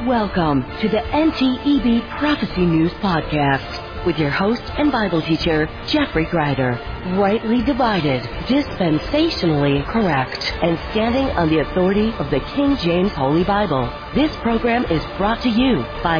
Welcome to the NTEB Prophecy News Podcast with your host and Bible teacher, Jeffrey Greider. Rightly divided, dispensationally correct, and standing on the authority of the King James Holy Bible. This program is brought to you by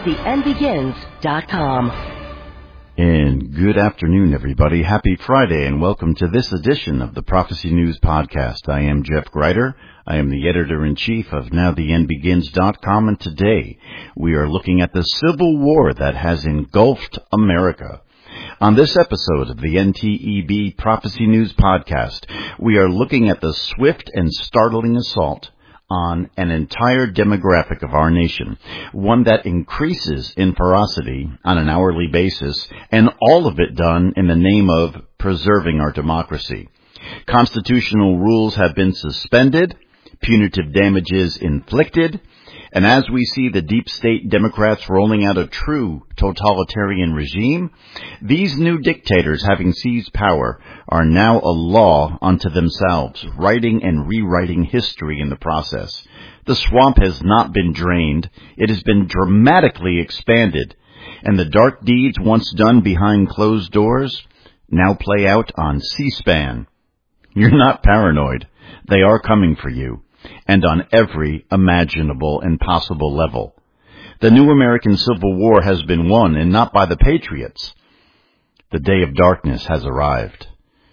NowTheEndBegins.com. And good afternoon, everybody. Happy Friday, and welcome to this edition of the Prophecy News Podcast. I am Jeff Greider. I am the editor-in-chief of NowTheEndBegins.com, and today we are looking at the Civil War that has engulfed America. On this episode of the NTEB Prophecy News Podcast, we are looking at the swift and startling assault on an entire demographic of our nation, one that increases in ferocity on an hourly basis, and all of it done in the name of preserving our democracy. Constitutional rules have been suspended, punitive damages inflicted, and as we see the deep state Democrats rolling out a true totalitarian regime, these new dictators, having seized power, are now a law unto themselves, writing and rewriting history in the process. The swamp has not been drained. It has been dramatically expanded, and the dark deeds once done behind closed doors now play out on C-SPAN. You're not paranoid. They are coming for you, and on every imaginable and possible level. The new American Civil War has been won, and not by the patriots. The day of darkness has arrived.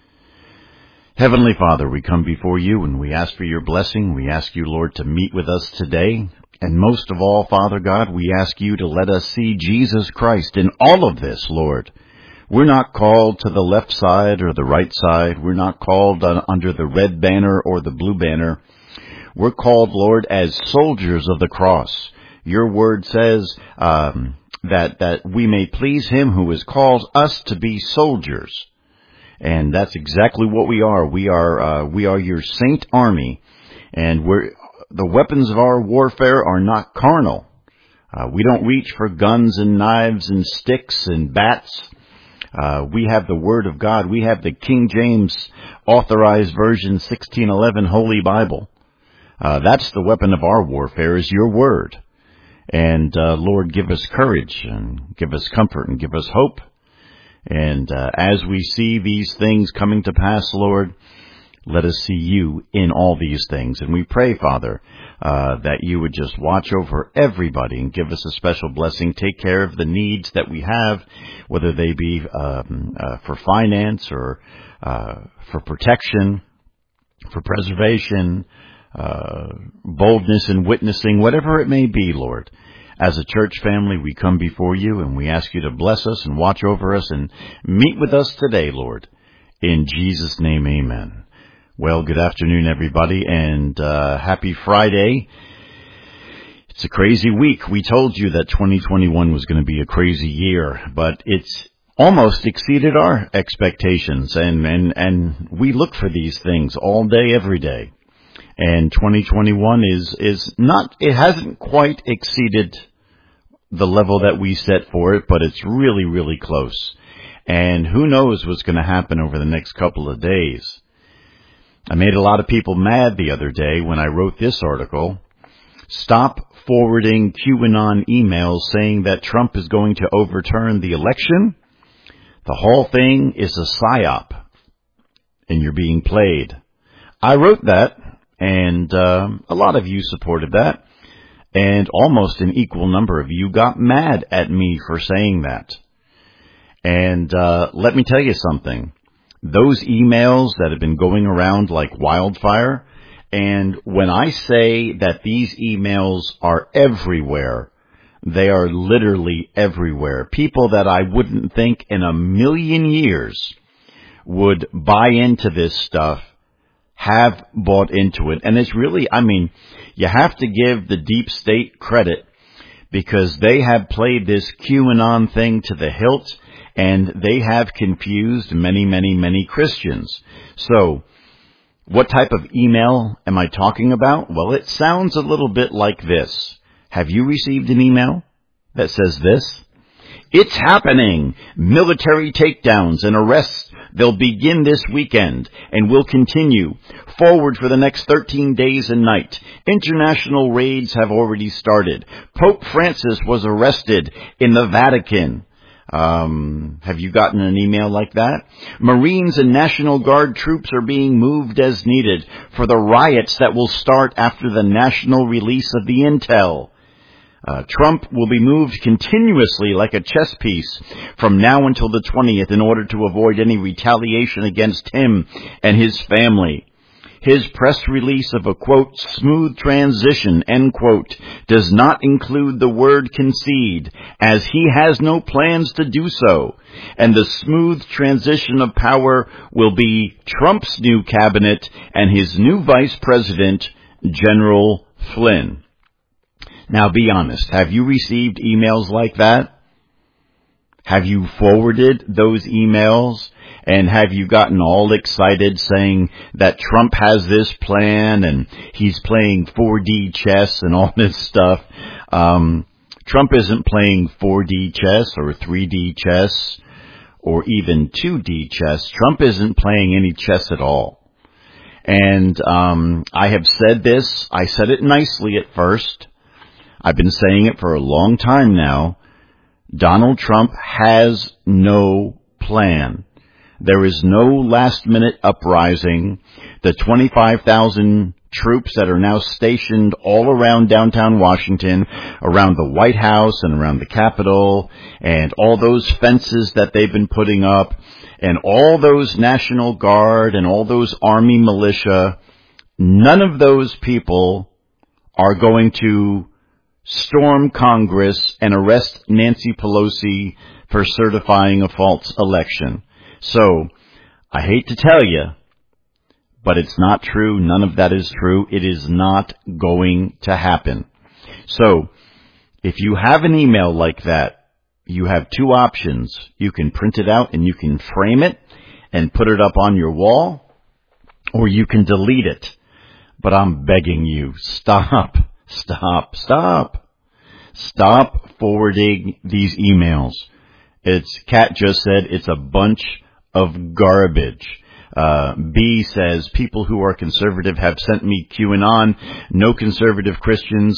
Heavenly Father, we come before you and we ask for your blessing. We ask you, Lord, to meet with us today. And most of all, Father God, we ask you to let us see Jesus Christ in all of this, Lord. We're not called to the left side or the right side. We're not called under the red banner or the blue banner. We're called, Lord, as soldiers of the cross. Your word says that we may please him who has called us to be soldiers. And that's exactly what we are. We are your saint army, and the weapons of our warfare are not carnal. We don't reach for guns and knives and sticks and bats. We have the Word of God. We have the King James Authorized Version 1611 Holy Bible. That's the weapon of our warfare, is your Word. And Lord, give us courage and give us comfort and give us hope. And as we see these things coming to pass, Lord, let us see you in all these things. And we pray, Father, that you would just watch over everybody and give us a special blessing. Take care of the needs that we have, whether they be for finance or for protection, for preservation, boldness in witnessing, whatever it may be, Lord. As a church family, we come before you and we ask you to bless us and watch over us and meet with us today, Lord. In Jesus' name, amen. Well, good afternoon, everybody, and happy Friday. It's a crazy week. We told you that 2021 was going to be a crazy year, but it's almost exceeded our expectations, and we look for these things all day, every day. And 2021 is not, it hasn't quite exceeded the level that we set for it, but it's really, really close. And who knows what's going to happen over the next couple of days. I made a lot of people mad the other day when I wrote this article. Stop forwarding QAnon emails saying that Trump is going to overturn the election. The whole thing is a psyop, and you're being played. I wrote that. And a lot of you supported that, and almost an equal number of you got mad at me for saying that. And let me tell you something. Those emails that have been going around like wildfire, and when I say that these emails are everywhere, they are literally everywhere. People that I wouldn't think in a million years would buy into this stuff have bought into it. And it's really, you have to give the deep state credit, because they have played this QAnon thing to the hilt, and they have confused many, many, many Christians. So what type of email am I talking about? Well, it sounds a little bit like this. Have you received an email that says this? It's happening. Military takedowns and arrests They'll begin this weekend and will continue forward for the next 13 days and night. International raids have already started. Pope Francis was arrested in the Vatican. Have you gotten an email like that? Marines and National Guard troops are being moved as needed for the riots that will start after the national release of the intel. Trump will be moved continuously like a chess piece from now until the 20th in order to avoid any retaliation against him and his family. His press release of a, quote, smooth transition, end quote, does not include the word concede, as he has no plans to do so. And the smooth transition of power will be Trump's new cabinet and his new vice president, General Flynn. Now be honest, have you received emails like that? Have you forwarded those emails? And have you gotten all excited saying that Trump has this plan and he's playing 4D chess and all this stuff? Trump isn't playing 4D chess or 3D chess or even 2D chess. Trump isn't playing any chess at all. And I have said this. I said it nicely at first. I've been saying it for a long time now. Donald Trump has no plan. There is no last-minute uprising. The 25,000 troops that are now stationed all around downtown Washington, around the White House and around the Capitol, and all those fences that they've been putting up, and all those National Guard and all those Army militia, none of those people are going to storm Congress and arrest Nancy Pelosi for certifying a false election. So, I hate to tell you, but it's not true. None of that is true. It is not going to happen. So, if you have an email like that, you have two options. You can print it out and you can frame it and put it up on your wall, or you can delete it. But I'm begging you, stop forwarding these emails. Kat just said it's a bunch of garbage. B says, people who are conservative have sent me QAnon. No conservative Christians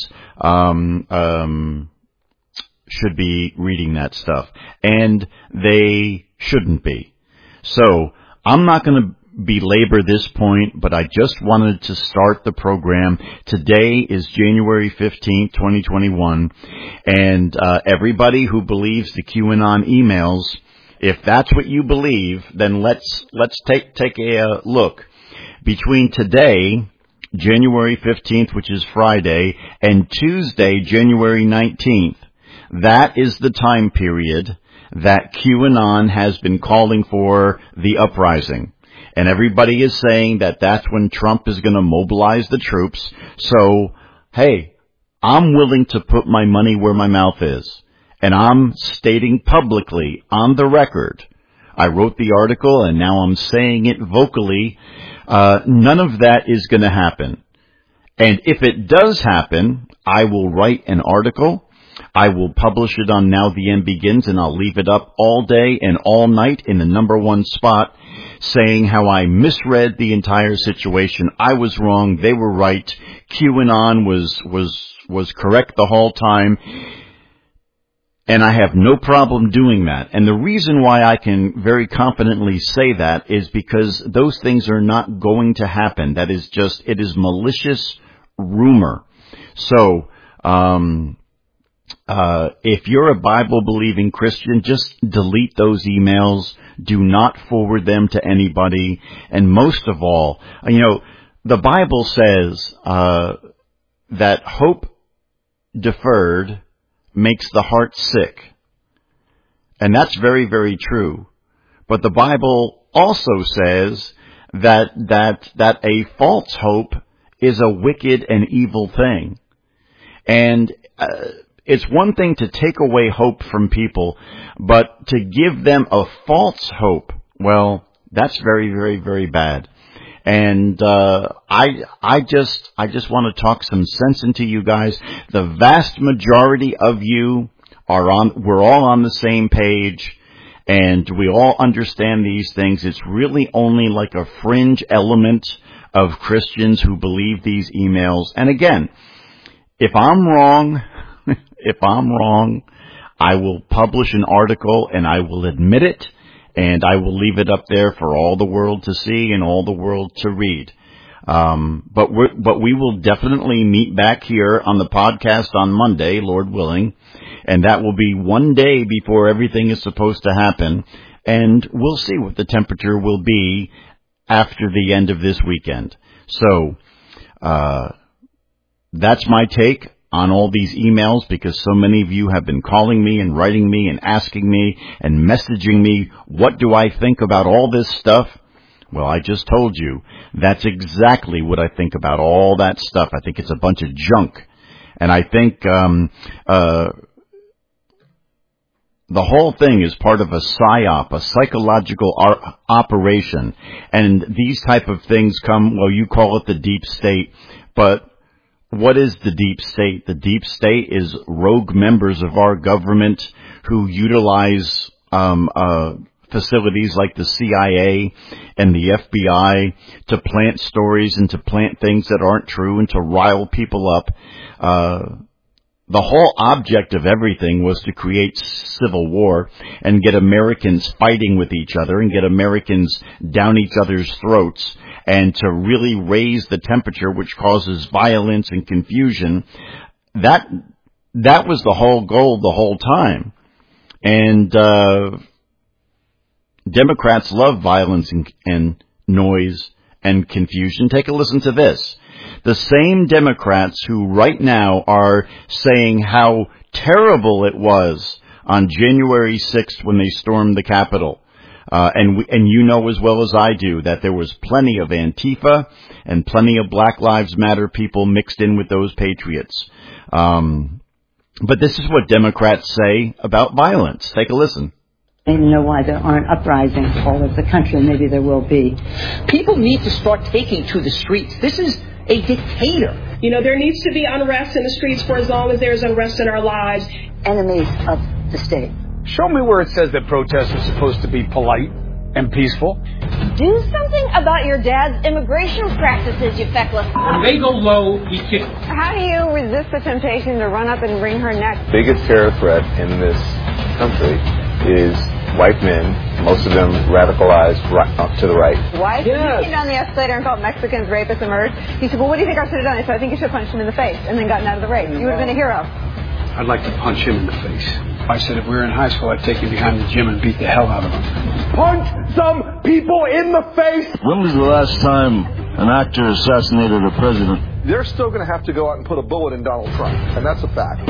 should be reading that stuff. And they shouldn't be. So, I'm not going to belabor this point, but I just wanted to start the program. Today is January 15th, 2021, and everybody who believes the QAnon emails, if that's what you believe, then let's take a look. Between today, January 15th, which is Friday, and Tuesday, January 19th, that is the time period that QAnon has been calling for the uprising. And everybody is saying that that's when Trump is going to mobilize the troops. So, hey, I'm willing to put my money where my mouth is. And I'm stating publicly on the record. I wrote the article and now I'm saying it vocally. None of that is going to happen. And if it does happen, I will write an article. I will publish it on Now the End Begins, and I'll leave it up all day and all night in the #1 spot, saying how I misread the entire situation. I was wrong. They were right. QAnon was correct the whole time. And I have no problem doing that. And the reason why I can very confidently say that is because those things are not going to happen. That is just, it is malicious rumor. So, if you're a Bible-believing Christian, just delete those emails. Do not forward them to anybody. And most of all, the Bible says that hope deferred makes the heart sick. And that's very, very true. But the Bible also says that a false hope is a wicked and evil thing. And it's one thing to take away hope from people, but to give them a false hope, well, that's very, very, very bad. And I just want to talk some sense into you guys. The vast majority of you we're all on the same page, And we all understand these things. It's really only like a fringe element of Christians who believe these emails. And again, if I'm wrong, I will publish an article and I will admit it, and I will leave it up there for all the world to see and all the world to read. But we will definitely meet back here on the podcast on Monday, Lord willing, and that will be one day before everything is supposed to happen, and we'll see what the temperature will be after the end of this weekend. So, that's my take on all these emails, because so many of you have been calling me and writing me and asking me and messaging me, what do I think about all this stuff? Well, I just told you, that's exactly what I think about all that stuff. I think it's a bunch of junk. And I think the whole thing is part of a psyop, a psychological operation. And these type of things come, well, you call it the deep state, but what is the deep state? The deep state is rogue members of our government who utilize facilities like the CIA and the FBI to plant stories and to plant things that aren't true and to rile people up. The whole object of everything was to create civil war and get Americans fighting with each other and get Americans down each other's throats, and to really raise the temperature, which causes violence and confusion. That was the whole goal the whole time. And Democrats love violence and noise and confusion. Take a listen to this. The same Democrats who right now are saying how terrible it was on January 6th when they stormed the Capitol. And you know as well as I do that there was plenty of Antifa and plenty of Black Lives Matter people mixed in with those patriots. But this is what Democrats say about violence. Take a listen. I don't know why there aren't uprisings all over the country. Maybe there will be. People need to start taking to the streets. This is a dictator. You know, there needs to be unrest in the streets for as long as there's unrest in our lives. Enemies of the state. Show me where it says that protests are supposed to be polite and peaceful. Do something about your dad's immigration practices, you feckless. When they go low, he kicks. How do you resist the temptation to run up and wring her neck? The biggest terror threat in this country is white men, most of them radicalized up to the right. Why? Yes. He came down the escalator and called Mexicans rapists and murderers. He said, well, what do you think I should have done? I said, I think you should have punched him in the face and then gotten out of the race. You would have been a hero. I'd like to punch him in the face. I said if we were in high school, I'd take him behind the gym and beat the hell out of him. Punch some people in the face! When was the last time an actor assassinated a president? They're still going to have to go out and put a bullet in Donald Trump, and that's a fact.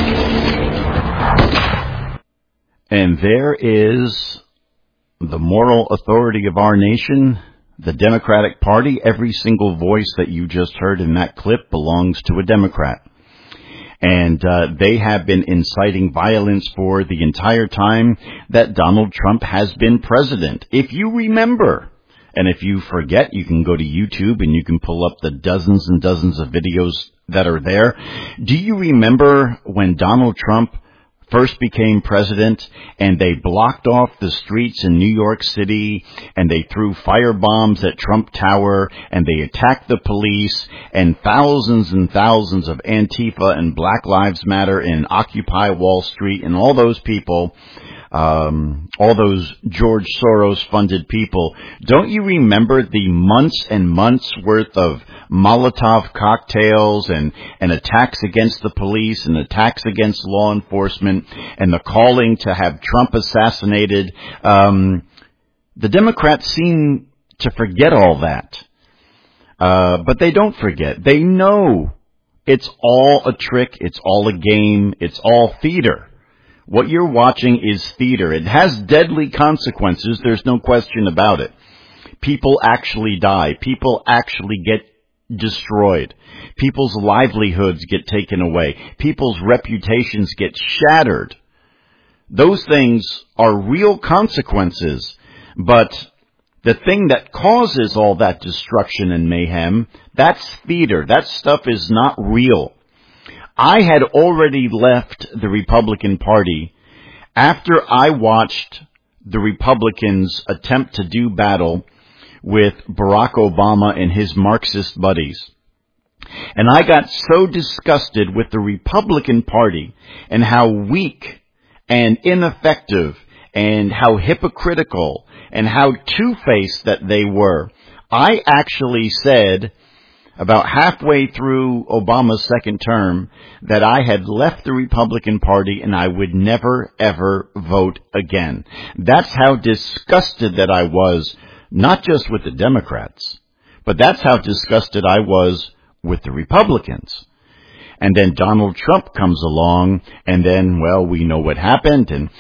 And there is the moral authority of our nation, the Democratic Party. Every single voice that you just heard in that clip belongs to a Democrat. And they have been inciting violence for the entire time that Donald Trump has been president. If you remember, and if you forget, you can go to YouTube and you can pull up the dozens and dozens of videos that are there. Do you remember when Donald Trump first became president and they blocked off the streets in New York City and they threw firebombs at Trump Tower and they attacked the police, and thousands of Antifa and Black Lives Matter and Occupy Wall Street and all those people, all those George Soros funded people? Don't you remember the months and months worth of Molotov cocktails and attacks against the police and attacks against law enforcement and the calling to have Trump assassinated? The Democrats seem to forget all that. But they don't forget. They know it's all a trick. It's all a game. It's all theater. What you're watching is theater. It has deadly consequences. There's no question about it. People actually die. People actually get destroyed. People's livelihoods get taken away. People's reputations get shattered. Those things are real consequences. But the thing that causes all that destruction and mayhem, that's theater. That stuff is not real. I had already left the Republican Party after I watched the Republicans' attempt to do battle with Barack Obama and his Marxist buddies. And I got so disgusted with the Republican Party and how weak and ineffective and how hypocritical and how two-faced that they were. I actually said about halfway through Obama's second term that I had left the Republican Party and I would never, ever vote again. That's how disgusted that I was, not just with the Democrats, but that's how disgusted I was with the Republicans. And then Donald Trump comes along, and then, well, we know what happened, and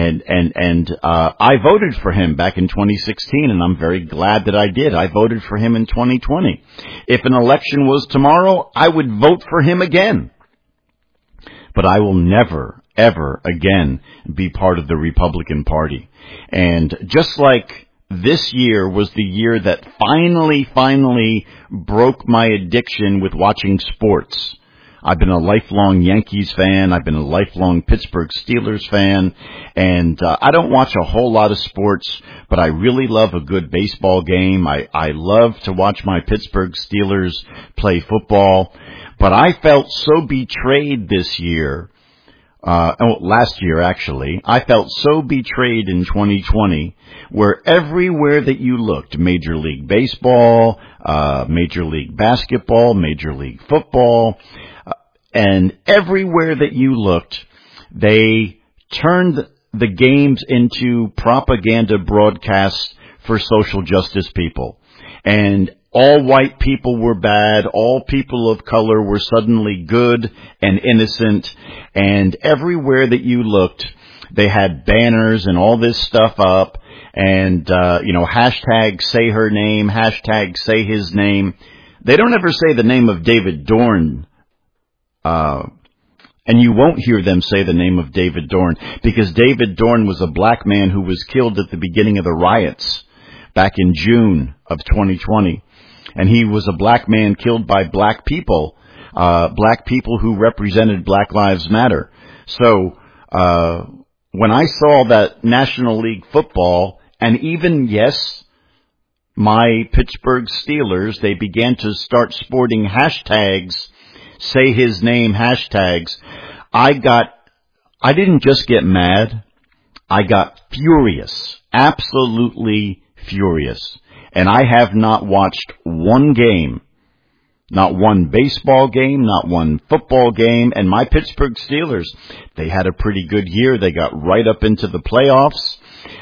I voted for him back in 2016, and I'm very glad that I did. I voted for him in 2020. If an election was tomorrow, I would vote for him again. But I will never, ever again be part of the Republican Party. And just like this year was the year that finally broke my addiction with watching sports. I've been a lifelong Yankees fan. I've been a lifelong Pittsburgh Steelers fan. And I don't watch a whole lot of sports, but I really love a good baseball game. I love to watch my Pittsburgh Steelers play football. But I felt so betrayed this year. Last year, actually. I felt so betrayed in 2020, where everywhere that you looked, Major League Baseball, Major League Basketball, Major League Football, and everywhere that you looked, they turned the games into propaganda broadcasts for social justice people. And all white people were bad, all people of color were suddenly good and innocent, and everywhere that you looked, they had banners and all this stuff up, and, hashtag say her name, hashtag say his name. They don't ever say the name of David Dorn, and you won't hear them say the name of David Dorn, because David Dorn was a black man who was killed at the beginning of the riots back in June of 2020. And he was a black man killed by black people who represented Black Lives Matter. So, when I saw that National League football, and even, yes, my Pittsburgh Steelers, they began to start sporting hashtags, say his name hashtags, I didn't just get mad, I got furious, absolutely furious. And I have not watched one game, not one baseball game, not one football game. And my Pittsburgh Steelers, they had a pretty good year. They got right up into the playoffs.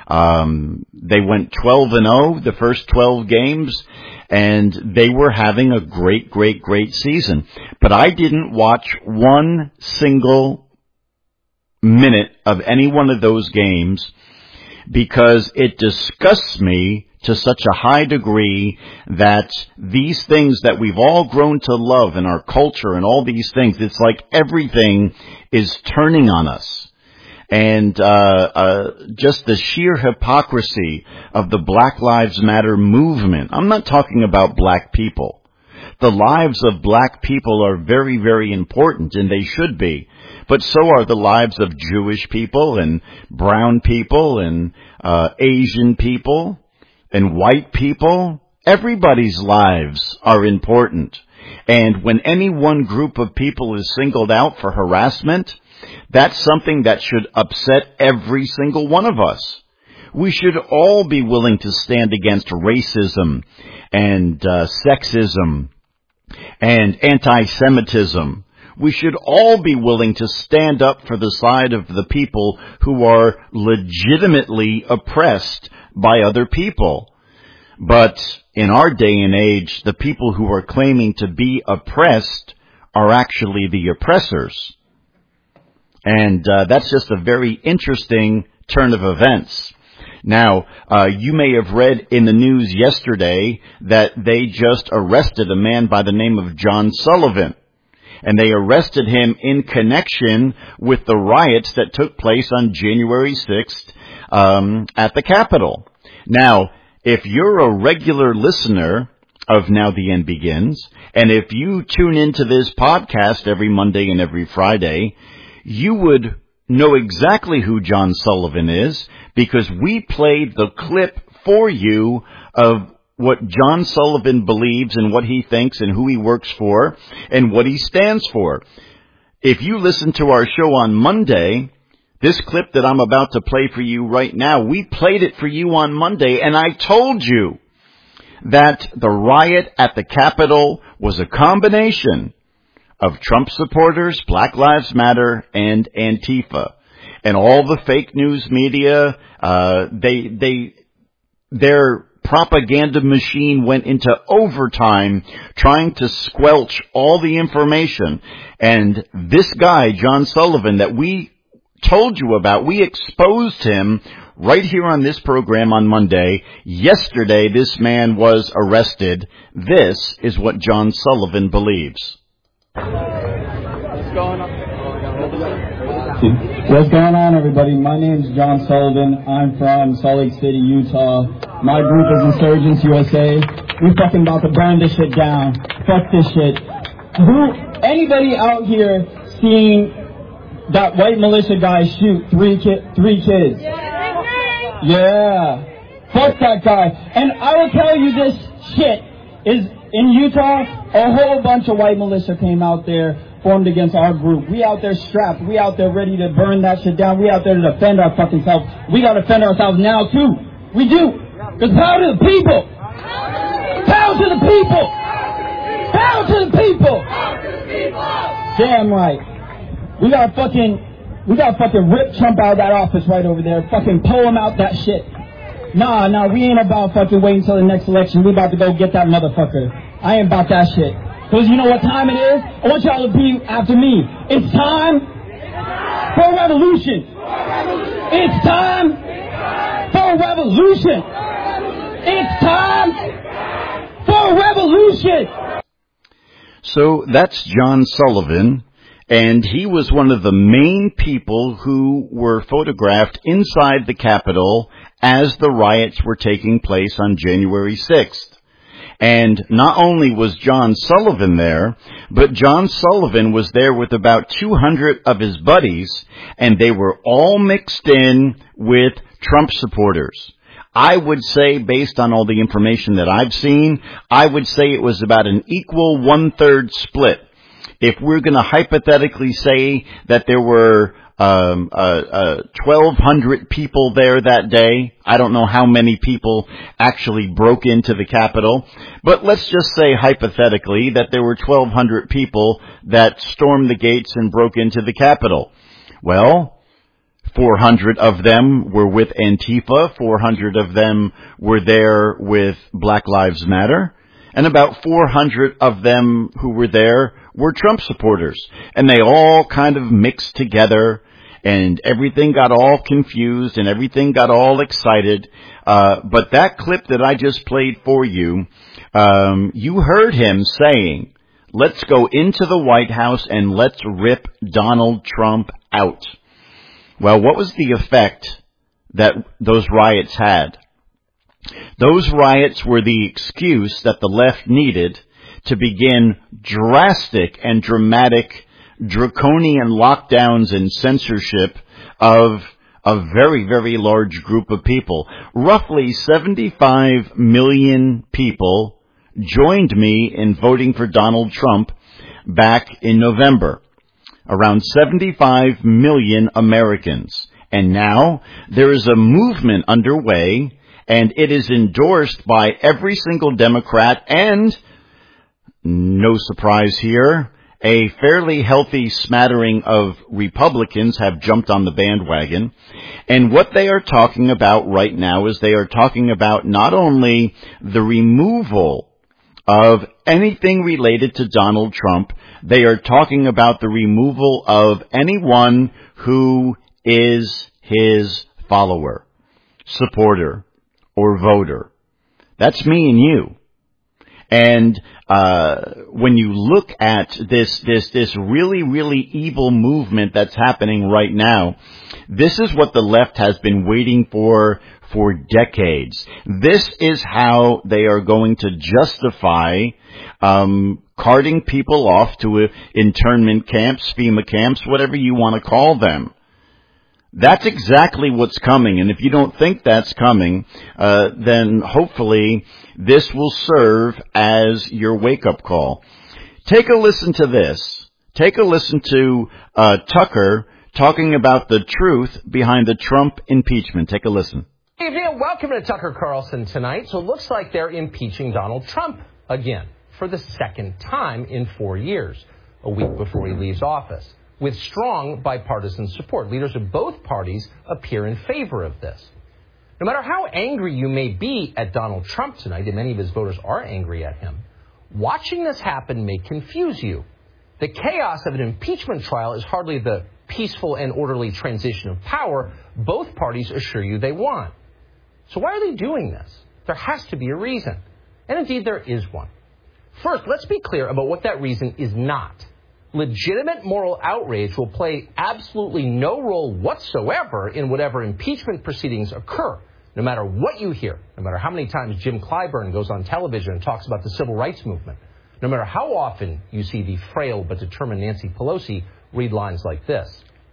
They went 12-0 the first 12 games, and they were having a great season. But I didn't watch one single minute of any one of those games because it disgusts me to such a high degree that these things that we've all grown to love in our culture and all these things, it's like everything is turning on us. And just the sheer hypocrisy of the Black Lives Matter movement. I'm not talking about black people. The lives of black people are very, very important, and they should be. But so are the lives of Jewish people and brown people and Asian people and white people. Everybody's lives are important. And when any one group of people is singled out for harassment, that's something that should upset every single one of us. We should all be willing to stand against racism and sexism and anti-Semitism. We should all be willing to stand up for the side of the people who are legitimately oppressed by other people. But in our day and age, the people who are claiming to be oppressed are actually the oppressors. And that's just a very interesting turn of events. Now, you may have read in the news yesterday that they just arrested a man by the name of John Sullivan. And they arrested him in connection with the riots that took place on January 6th at the Capitol. Now, if you're a regular listener of Now the End Begins, and if you tune into this podcast every Monday and every Friday, you would know exactly who John Sullivan is because we played the clip for you of what John Sullivan believes and what he thinks and who he works for and what he stands for. If you listen to our show on Monday, this clip that I'm about to play for you right now, we played it for you on Monday, and I told you that the riot at the Capitol was a combination of Trump supporters, Black Lives Matter, and Antifa. And all the fake news media, their propaganda machine went into overtime trying to squelch all the information. And this guy, John Sullivan, that we told you about, we exposed him right here on this program on Monday. Yesterday, this man was arrested. This is what John Sullivan believes. What's going on, everybody? My name's John Sullivan. I'm from Salt Lake City, Utah. My group is Insurgents USA. We fucking about to burn this shit down. Fuck this shit. Anybody out here seeing that white militia guy shoot three kids? Yeah. Fuck that guy. And I will tell you this shit is in Utah, a whole bunch of white militia came out there, formed against our group. We out there strapped. We out there ready to burn that shit down. We out there to defend our fucking self. We got to defend ourselves now, too. We do. Because power to the people. Power to the people. Power to the people. Damn right. We got to fucking rip Trump out of that office right over there. Fucking pull him out that shit. Nah, we ain't about fucking waiting until the next election. We about to go get that motherfucker. I ain't about that shit. Because you know what time it is? I want y'all to be after me. It's time for a revolution. It's time for a revolution. It's time for a revolution. So that's John Sullivan, and he was one of the main people who were photographed inside the Capitol as the riots were taking place on January 6th. And not only was John Sullivan there, but John Sullivan was there with about 200 of his buddies, and they were all mixed in with Trump supporters. I would say, based on all the information that I've seen, I would say it was about an equal 1/3 split. If we're going to hypothetically say that there were 1,200 people there that day, I don't know how many people actually broke into the Capitol, but let's just say hypothetically that there were 1,200 people that stormed the gates and broke into the Capitol. Well, 400 of them were with Antifa, 400 of them were there with Black Lives Matter, and about 400 of them who were there were Trump supporters. And they all kind of mixed together, and everything got all confused, and everything got all excited. But that clip that I just played for you, you heard him saying, let's go into the White House and let's rip Donald Trump out. Well, what was the effect that those riots had? Those riots were the excuse that the left needed to begin drastic and dramatic draconian lockdowns and censorship of a very, very large group of people. Roughly 75 million people joined me in voting for Donald Trump back in November. Around 75 million Americans. And now there is a movement underway, and it is endorsed by every single Democrat, and, no surprise here, a fairly healthy smattering of Republicans have jumped on the bandwagon. And what they are talking about right now is they are talking about not only the removal of anything related to Donald Trump, they are talking about the removal of anyone who is his follower, supporter, or voter. That's me and you. And when you look at this really, really evil movement that's happening right now, this is what the left has been waiting for decades. This is how they are going to justify carting people off to internment camps, FEMA camps, whatever you want to call them. That's exactly what's coming. And if you don't think that's coming, then hopefully this will serve as your wake-up call. Take a listen to this. Take a listen to Tucker talking about the truth behind the Trump impeachment. Take a listen. Good evening. Welcome to Tucker Carlson tonight. So it looks like they're impeaching Donald Trump again for the second time in 4 years, a week before he leaves office, with strong bipartisan support. Leaders of both parties appear in favor of this. No matter how angry you may be at Donald Trump tonight, and many of his voters are angry at him, watching this happen may confuse you. The chaos of an impeachment trial is hardly the peaceful and orderly transition of power both parties assure you they want. So why are they doing this? There has to be a reason. And indeed, there is one. First, let's be clear about what that reason is not. Legitimate moral outrage will play absolutely no role whatsoever in whatever impeachment proceedings occur, no matter what you hear, no matter how many times Jim Clyburn goes on television and talks about the civil rights movement, no matter how often you see the frail but determined Nancy Pelosi read lines like this.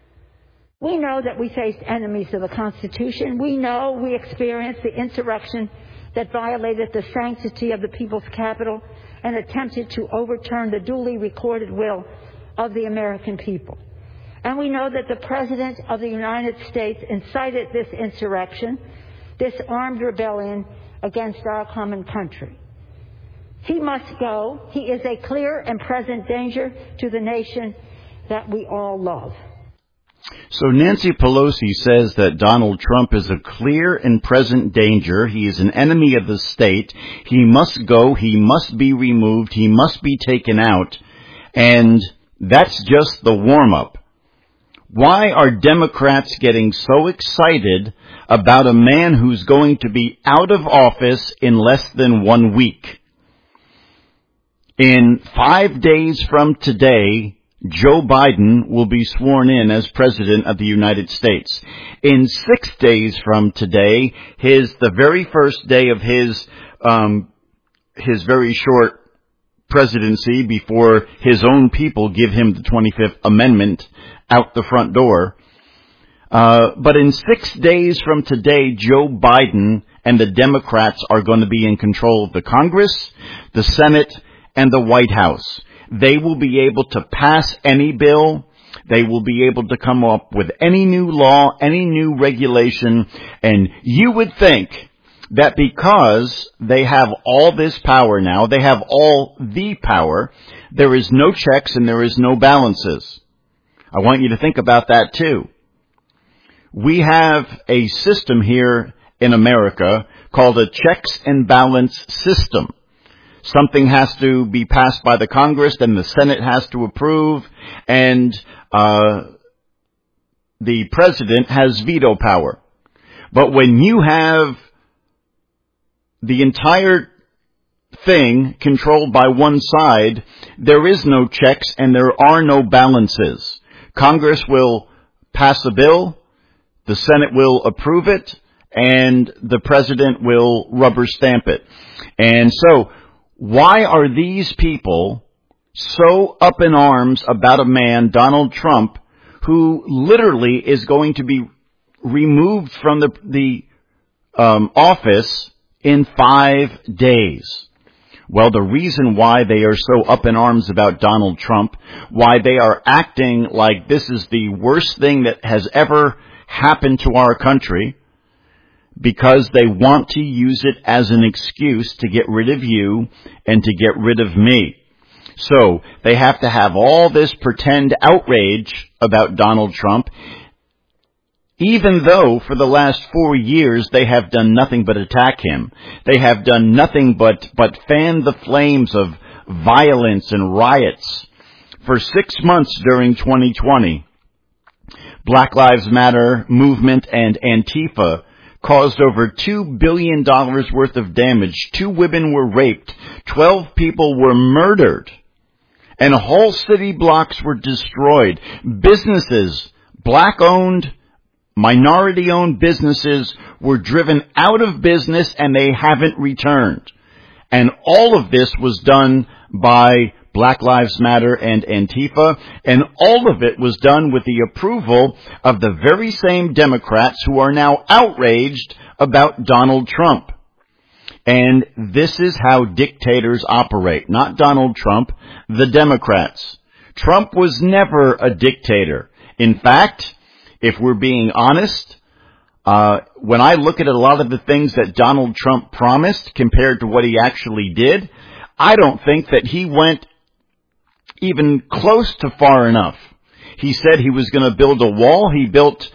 We know that we faced enemies of the Constitution. We know we experienced the insurrection that violated the sanctity of the people's capital and attempted to overturn the duly recorded will of the American people. And we know that the President of the United States incited this insurrection, this armed rebellion against our common country. He must go. He is a clear and present danger to the nation that we all love. So Nancy Pelosi says that Donald Trump is a clear and present danger. He is an enemy of the state. He must go. He must be removed. He must be taken out. And that's just the warm-up. Why are Democrats getting so excited about a man who's going to be out of office in less than 1 week? In 5 days from today, Joe Biden will be sworn in as President of the United States. In 6 days from today, the very first day of his very short presidency before his own people give him the 25th Amendment out the front door. But in 6 days from today, Joe Biden and the Democrats are going to be in control of the Congress, the Senate, and the White House. They will be able to pass any bill. They will be able to come up with any new law, any new regulation. And you would think that because they have all this power now, they have all the power, there is no checks and there is no balances. I want you to think about that too. We have a system here in America called a checks and balance system. Something has to be passed by the Congress, then the Senate has to approve, and the President has veto power. But when you have the entire thing controlled by one side, there is no checks and there are no balances. Congress will pass a bill, the Senate will approve it, and the President will rubber stamp it. And so, why are these people so up in arms about a man, Donald Trump, who literally is going to be removed from the office in 5 days? Well, the reason why they are so up in arms about Donald Trump, why they are acting like this is the worst thing that has ever happened to our country, because they want to use it as an excuse to get rid of you and to get rid of me. So they have to have all this pretend outrage about Donald Trump, even though for the last 4 years they have done nothing but attack him. They have done nothing but fan the flames of violence and riots. For 6 months during 2020, Black Lives Matter movement and Antifa caused over $2 billion worth of damage. 2 women were raped. 12 people were murdered. And whole city blocks were destroyed. Businesses, black-owned, minority-owned businesses were driven out of business and they haven't returned. And all of this was done by Black Lives Matter and Antifa, and all of it was done with the approval of the very same Democrats who are now outraged about Donald Trump. And this is how dictators operate. Not Donald Trump, the Democrats. Trump was never a dictator. In fact, if we're being honest, when I look at a lot of the things that Donald Trump promised compared to what he actually did, I don't think that he went even close to far enough. He said he was going to build a wall. He built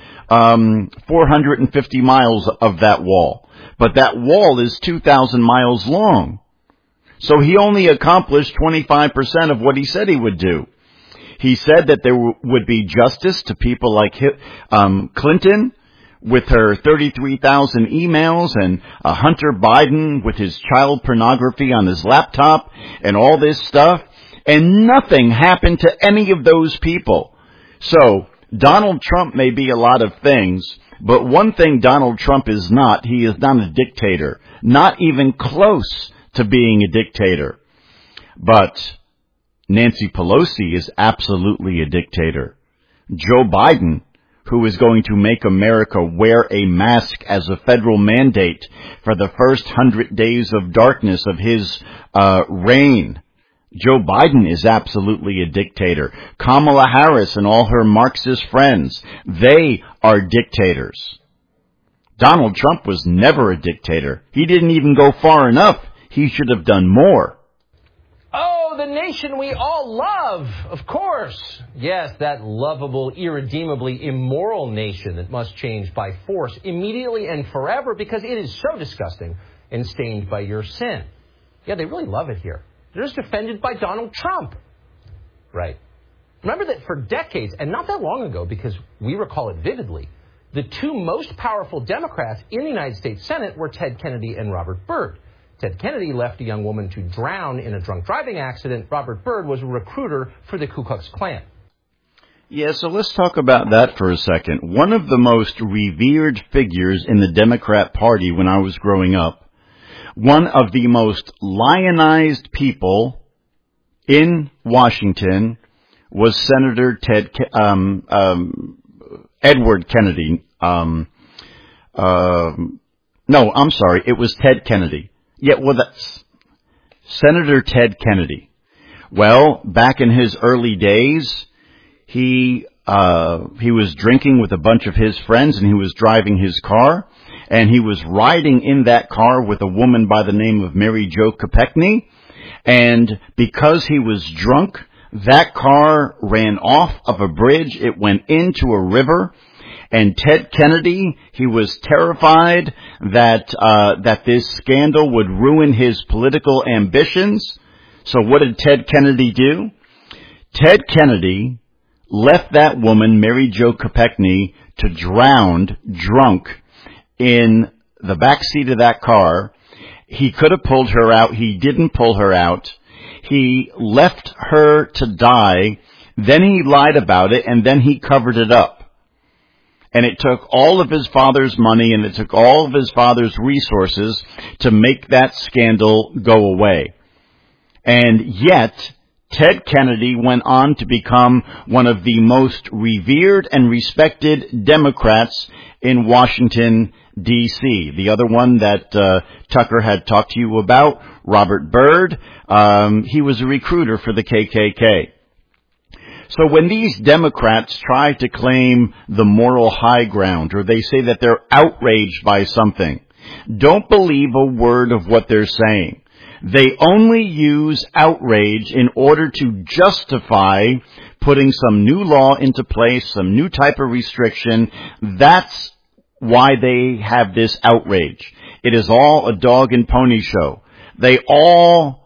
450 miles of that wall. But that wall is 2,000 miles long. So he only accomplished 25% of what he said he would do. He said that there would be justice to people like Clinton with her 33,000 emails, and Hunter Biden with his child pornography on his laptop and all this stuff. And nothing happened to any of those people. So Donald Trump may be a lot of things, but one thing Donald Trump is not, he is not a dictator. Not even close to being a dictator. But Nancy Pelosi is absolutely a dictator. Joe Biden, who is going to make America wear a mask as a federal mandate for the first 100 days of darkness of his reign. Joe Biden is absolutely a dictator. Kamala Harris and all her Marxist friends, they are dictators. Donald Trump was never a dictator. He didn't even go far enough. He should have done more. Oh, the nation we all love, of course. Yes, that lovable, irredeemably immoral nation that must change by force immediately and forever because it is so disgusting and stained by your sin. Yeah, they really love it here. They're just defended by Donald Trump. Right. Remember that for decades, and not that long ago, because we recall it vividly, the two most powerful Democrats in the United States Senate were Ted Kennedy and Robert Byrd. Ted Kennedy left a young woman to drown in a drunk driving accident. Robert Byrd was a recruiter for the Ku Klux Klan. Yeah, so let's talk about that for a second. One of the most revered figures in the Democrat Party when I was growing up, one of the most lionized people in Washington was Senator Edward Kennedy. It was Ted Kennedy. Yeah, well, that's Senator Ted Kennedy. Well, back in his early days, he was drinking with a bunch of his friends, and he was driving his car. And he was riding in that car with a woman by the name of Mary Jo Kopechne. And because he was drunk, that car ran off of a bridge. It went into a river. And Ted Kennedy, he was terrified that this scandal would ruin his political ambitions. So what did Ted Kennedy do? Ted Kennedy left that woman, Mary Jo Kopechne, to drown drunk in the back seat of that car. He could have pulled her out. He didn't pull her out. He left her to die. Then he lied about it, and then he covered it up. And it took all of his father's money, and it took all of his father's resources to make that scandal go away. And yet, Ted Kennedy went on to become one of the most revered and respected Democrats in Washington, D.C. The other one that Tucker had talked to you about, Robert Byrd, he was a recruiter for the KKK. So when these Democrats try to claim the moral high ground, or they say that they're outraged by something, don't believe a word of what they're saying. They only use outrage in order to justify putting some new law into place, some new type of restriction. That's why they have this outrage. It is all a dog and pony show. They all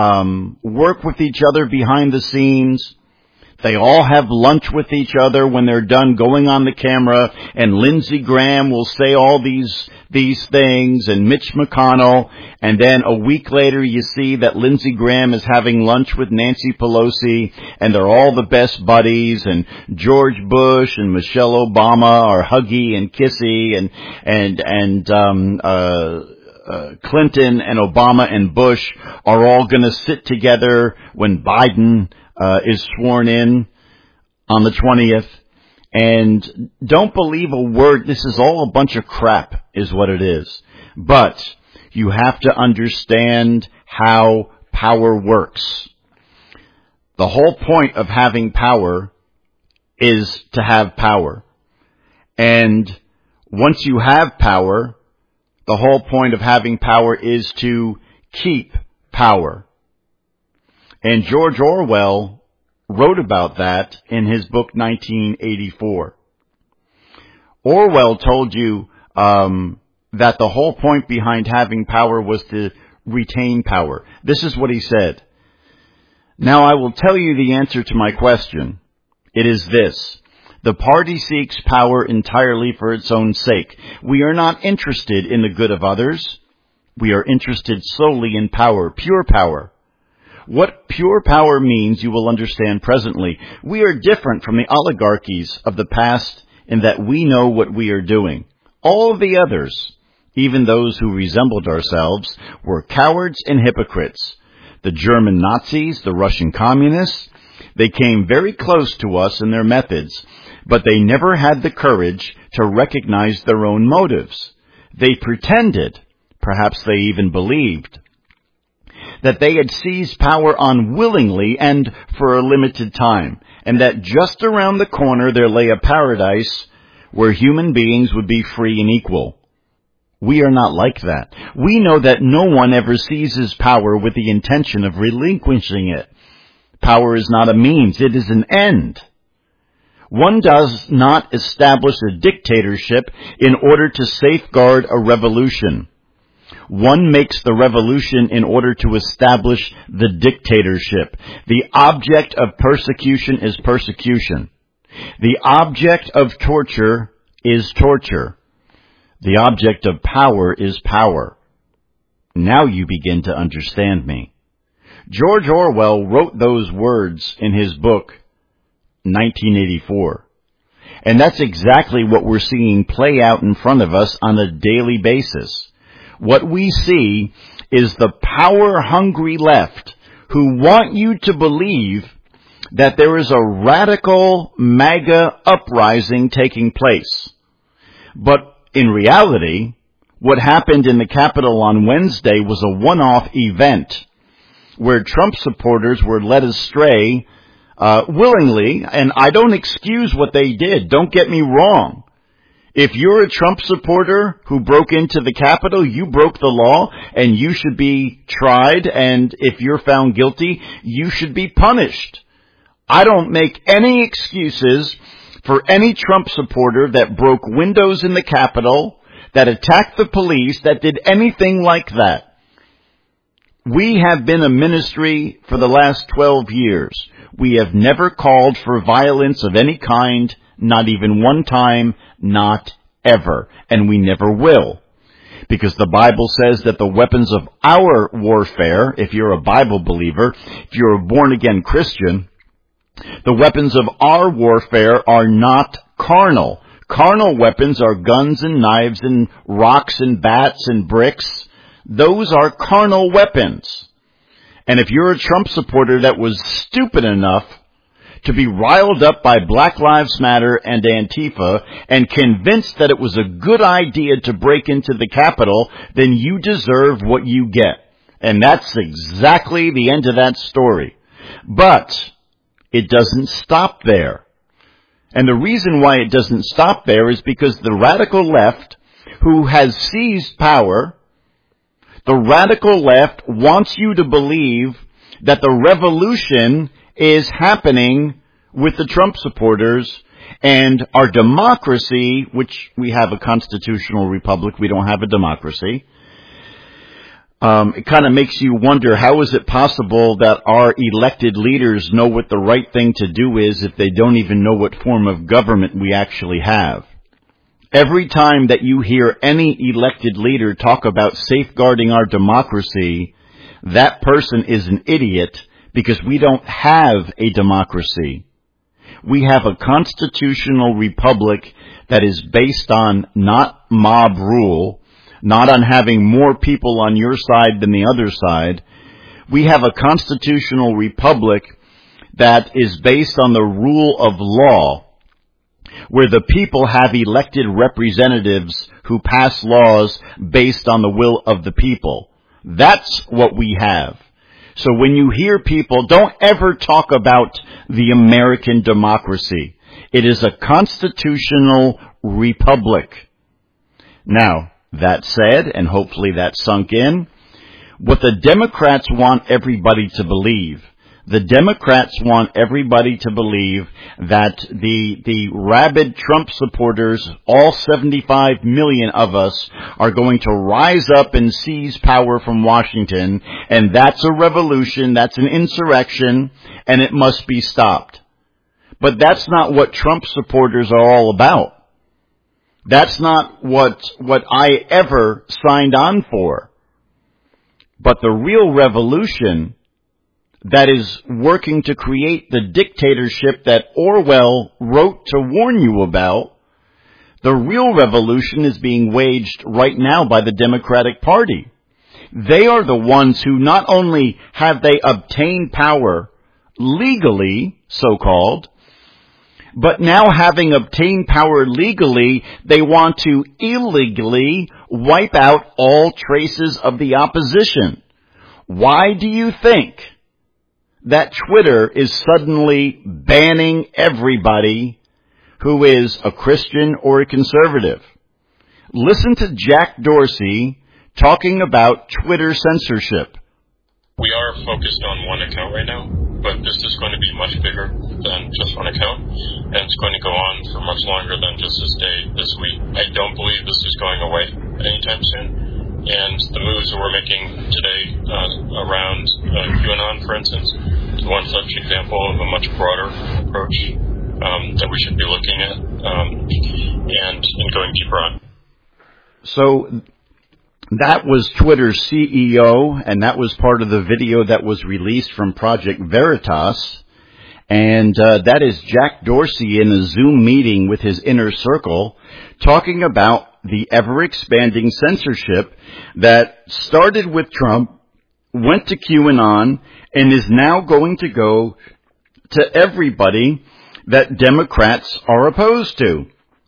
work with each other behind the scenes. They all have lunch with each other when they're done going on the camera, and Lindsey Graham will say all these things, and Mitch McConnell, and then a week later you see that Lindsey Graham is having lunch with Nancy Pelosi, and they're all the best buddies, and George Bush and Michelle Obama are huggy and kissy, and Clinton and Obama and Bush are all going to sit together when Biden is sworn in on the 20th. And don't believe a word. This is all a bunch of crap is what it is. But you have to understand how power works. The whole point of having power is to have power. And once you have power, the whole point of having power is to keep power. And George Orwell wrote about that in his book 1984. Orwell told you that the whole point behind having power was to retain power. This is what he said. Now I will tell you the answer to my question. It is this. The party seeks power entirely for its own sake. We are not interested in the good of others. We are interested solely in power, pure power. What pure power means you will understand presently. We are different from the oligarchies of the past in that we know what we are doing. All of the others, even those who resembled ourselves, were cowards and hypocrites. The German Nazis, the Russian communists, they came very close to us in their methods, but they never had the courage to recognize their own motives. They pretended, perhaps they even believed, that they had seized power unwillingly and for a limited time, and that just around the corner there lay a paradise where human beings would be free and equal. We are not like that. We know that no one ever seizes power with the intention of relinquishing it. Power is not a means, it is an end. One does not establish a dictatorship in order to safeguard a revolution. One makes the revolution in order to establish the dictatorship. The object of persecution is persecution. The object of torture is torture. The object of power is power. Now you begin to understand me. George Orwell wrote those words in his book, 1984. And that's exactly what we're seeing play out in front of us on a daily basis. What we see is the power-hungry left who want you to believe that there is a radical MAGA uprising taking place. But in reality, what happened in the Capitol on Wednesday was a one-off event where Trump supporters were led astray willingly, and I don't excuse what they did. Don't get me wrong. If you're a Trump supporter who broke into the Capitol, you broke the law, and you should be tried, and if you're found guilty, you should be punished. I don't make any excuses for any Trump supporter that broke windows in the Capitol, that attacked the police, that did anything like that. We have been a ministry for the last 12 years. We have never called for violence of any kind, not even one time, not ever, and we never will. Because the Bible says that the weapons of our warfare, if you're a Bible believer, if you're a born-again Christian, the weapons of our warfare are not carnal. Carnal weapons are guns and knives and rocks and bats and bricks. Those are carnal weapons. And if you're a Trump supporter that was stupid enough to be riled up by Black Lives Matter and Antifa and convinced that it was a good idea to break into the Capitol, then you deserve what you get. And that's exactly the end of that story. But it doesn't stop there. And the reason why it doesn't stop there is because the radical left, who has seized power, the radical left wants you to believe that the revolution is happening with the Trump supporters, and our democracy, which we have a constitutional republic, we don't have a democracy. It kind of makes you wonder, how is it possible that our elected leaders know what the right thing to do is if they don't even know what form of government we actually have? Every time that you hear any elected leader talk about safeguarding our democracy, that person is an idiot, because we don't have a democracy. We have a constitutional republic that is based on not mob rule, not on having more people on your side than the other side. We have a constitutional republic that is based on the rule of law, where the people have elected representatives who pass laws based on the will of the people. That's what we have. So when you hear people, don't ever talk about the American democracy. It is a constitutional republic. Now, that said, and hopefully that sunk in, what the Democrats want everybody to believe, the Democrats want everybody to believe that the rabid Trump supporters, all 75 million of us, are going to rise up and seize power from Washington, and that's a revolution, that's an insurrection, and it must be stopped. But that's not what Trump supporters are all about. That's not what I ever signed on for. But the real revolution that is working to create the dictatorship that Orwell wrote to warn you about, the real revolution is being waged right now by the Democratic Party. They are the ones who not only have they obtained power legally, so-called, but now having obtained power legally, they want to illegally wipe out all traces of the opposition. Why do you think that Twitter is suddenly banning everybody who is a Christian or a conservative? Listen to Jack Dorsey talking about Twitter censorship. We are focused on one account right now, but this is going to be much bigger than just one account, and it's going to go on for much longer than just this week. I don't believe this is going away anytime soon. And the moves that we're making today around QAnon, for instance, is one such example of a much broader approach that we should be looking at and going deeper on. So that was Twitter's CEO, and that was part of the video that was released from Project Veritas. And that is Jack Dorsey in a Zoom meeting with his inner circle talking about the ever-expanding censorship that started with Trump, went to QAnon, and is now going to go to everybody that Democrats are opposed to.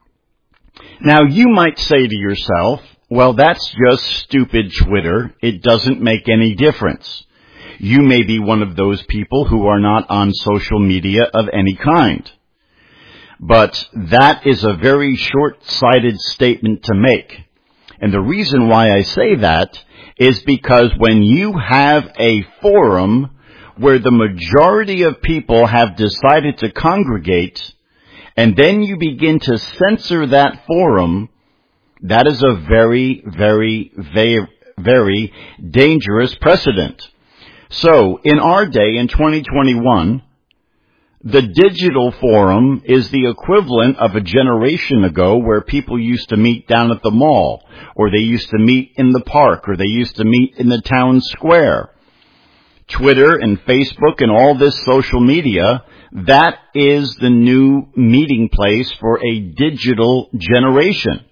Now, you might say to yourself, well, that's just stupid Twitter. It doesn't make any difference. You may be one of those people who are not on social media of any kind. But that is a very short-sighted statement to make. And the reason why I say that is because when you have a forum where the majority of people have decided to congregate, and then you begin to censor that forum, that is a very, very, very, very dangerous precedent. So, in our day, in 2021, the digital forum is the equivalent of a generation ago where people used to meet down at the mall, or they used to meet in the park, or they used to meet in the town square. Twitter and Facebook and all this social media, that is the new meeting place for a digital generation.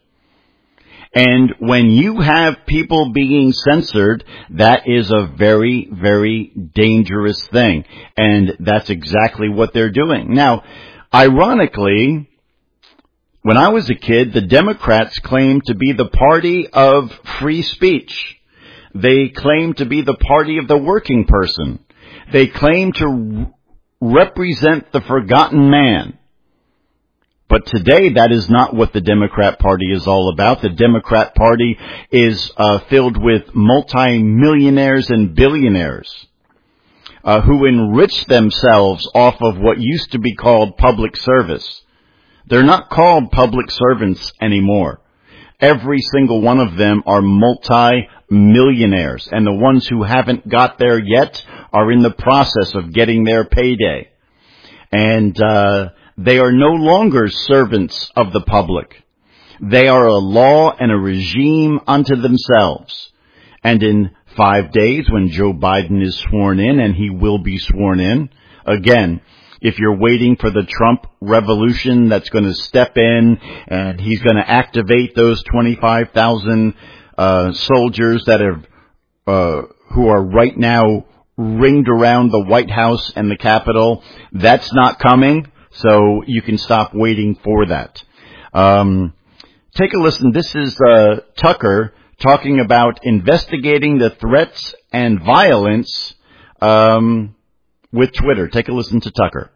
And when you have people being censored, that is a very, very dangerous thing. And that's exactly what they're doing. Now, ironically, when I was a kid, the Democrats claimed to be the party of free speech. They claimed to be the party of the working person. They claimed to represent the forgotten man. But today, that is not what the Democrat Party is all about. The Democrat Party is filled with multi-millionaires and billionaires who enrich themselves off of what used to be called public service. They're not called public servants anymore. Every single one of them are multi-millionaires, and the ones who haven't got there yet are in the process of getting their payday. And they are no longer servants of the public. They are a law and a regime unto themselves. And in 5 days, when Joe Biden is sworn in, and he will be sworn in, again, if you're waiting for the Trump revolution that's going to step in and he's going to activate those 25,000 soldiers that who are right now ringed around the White House and the Capitol. That's not coming, so you can stop waiting for that. Take a listen. This is Tucker talking about investigating the threats and violence with Twitter. Take a listen to Tucker.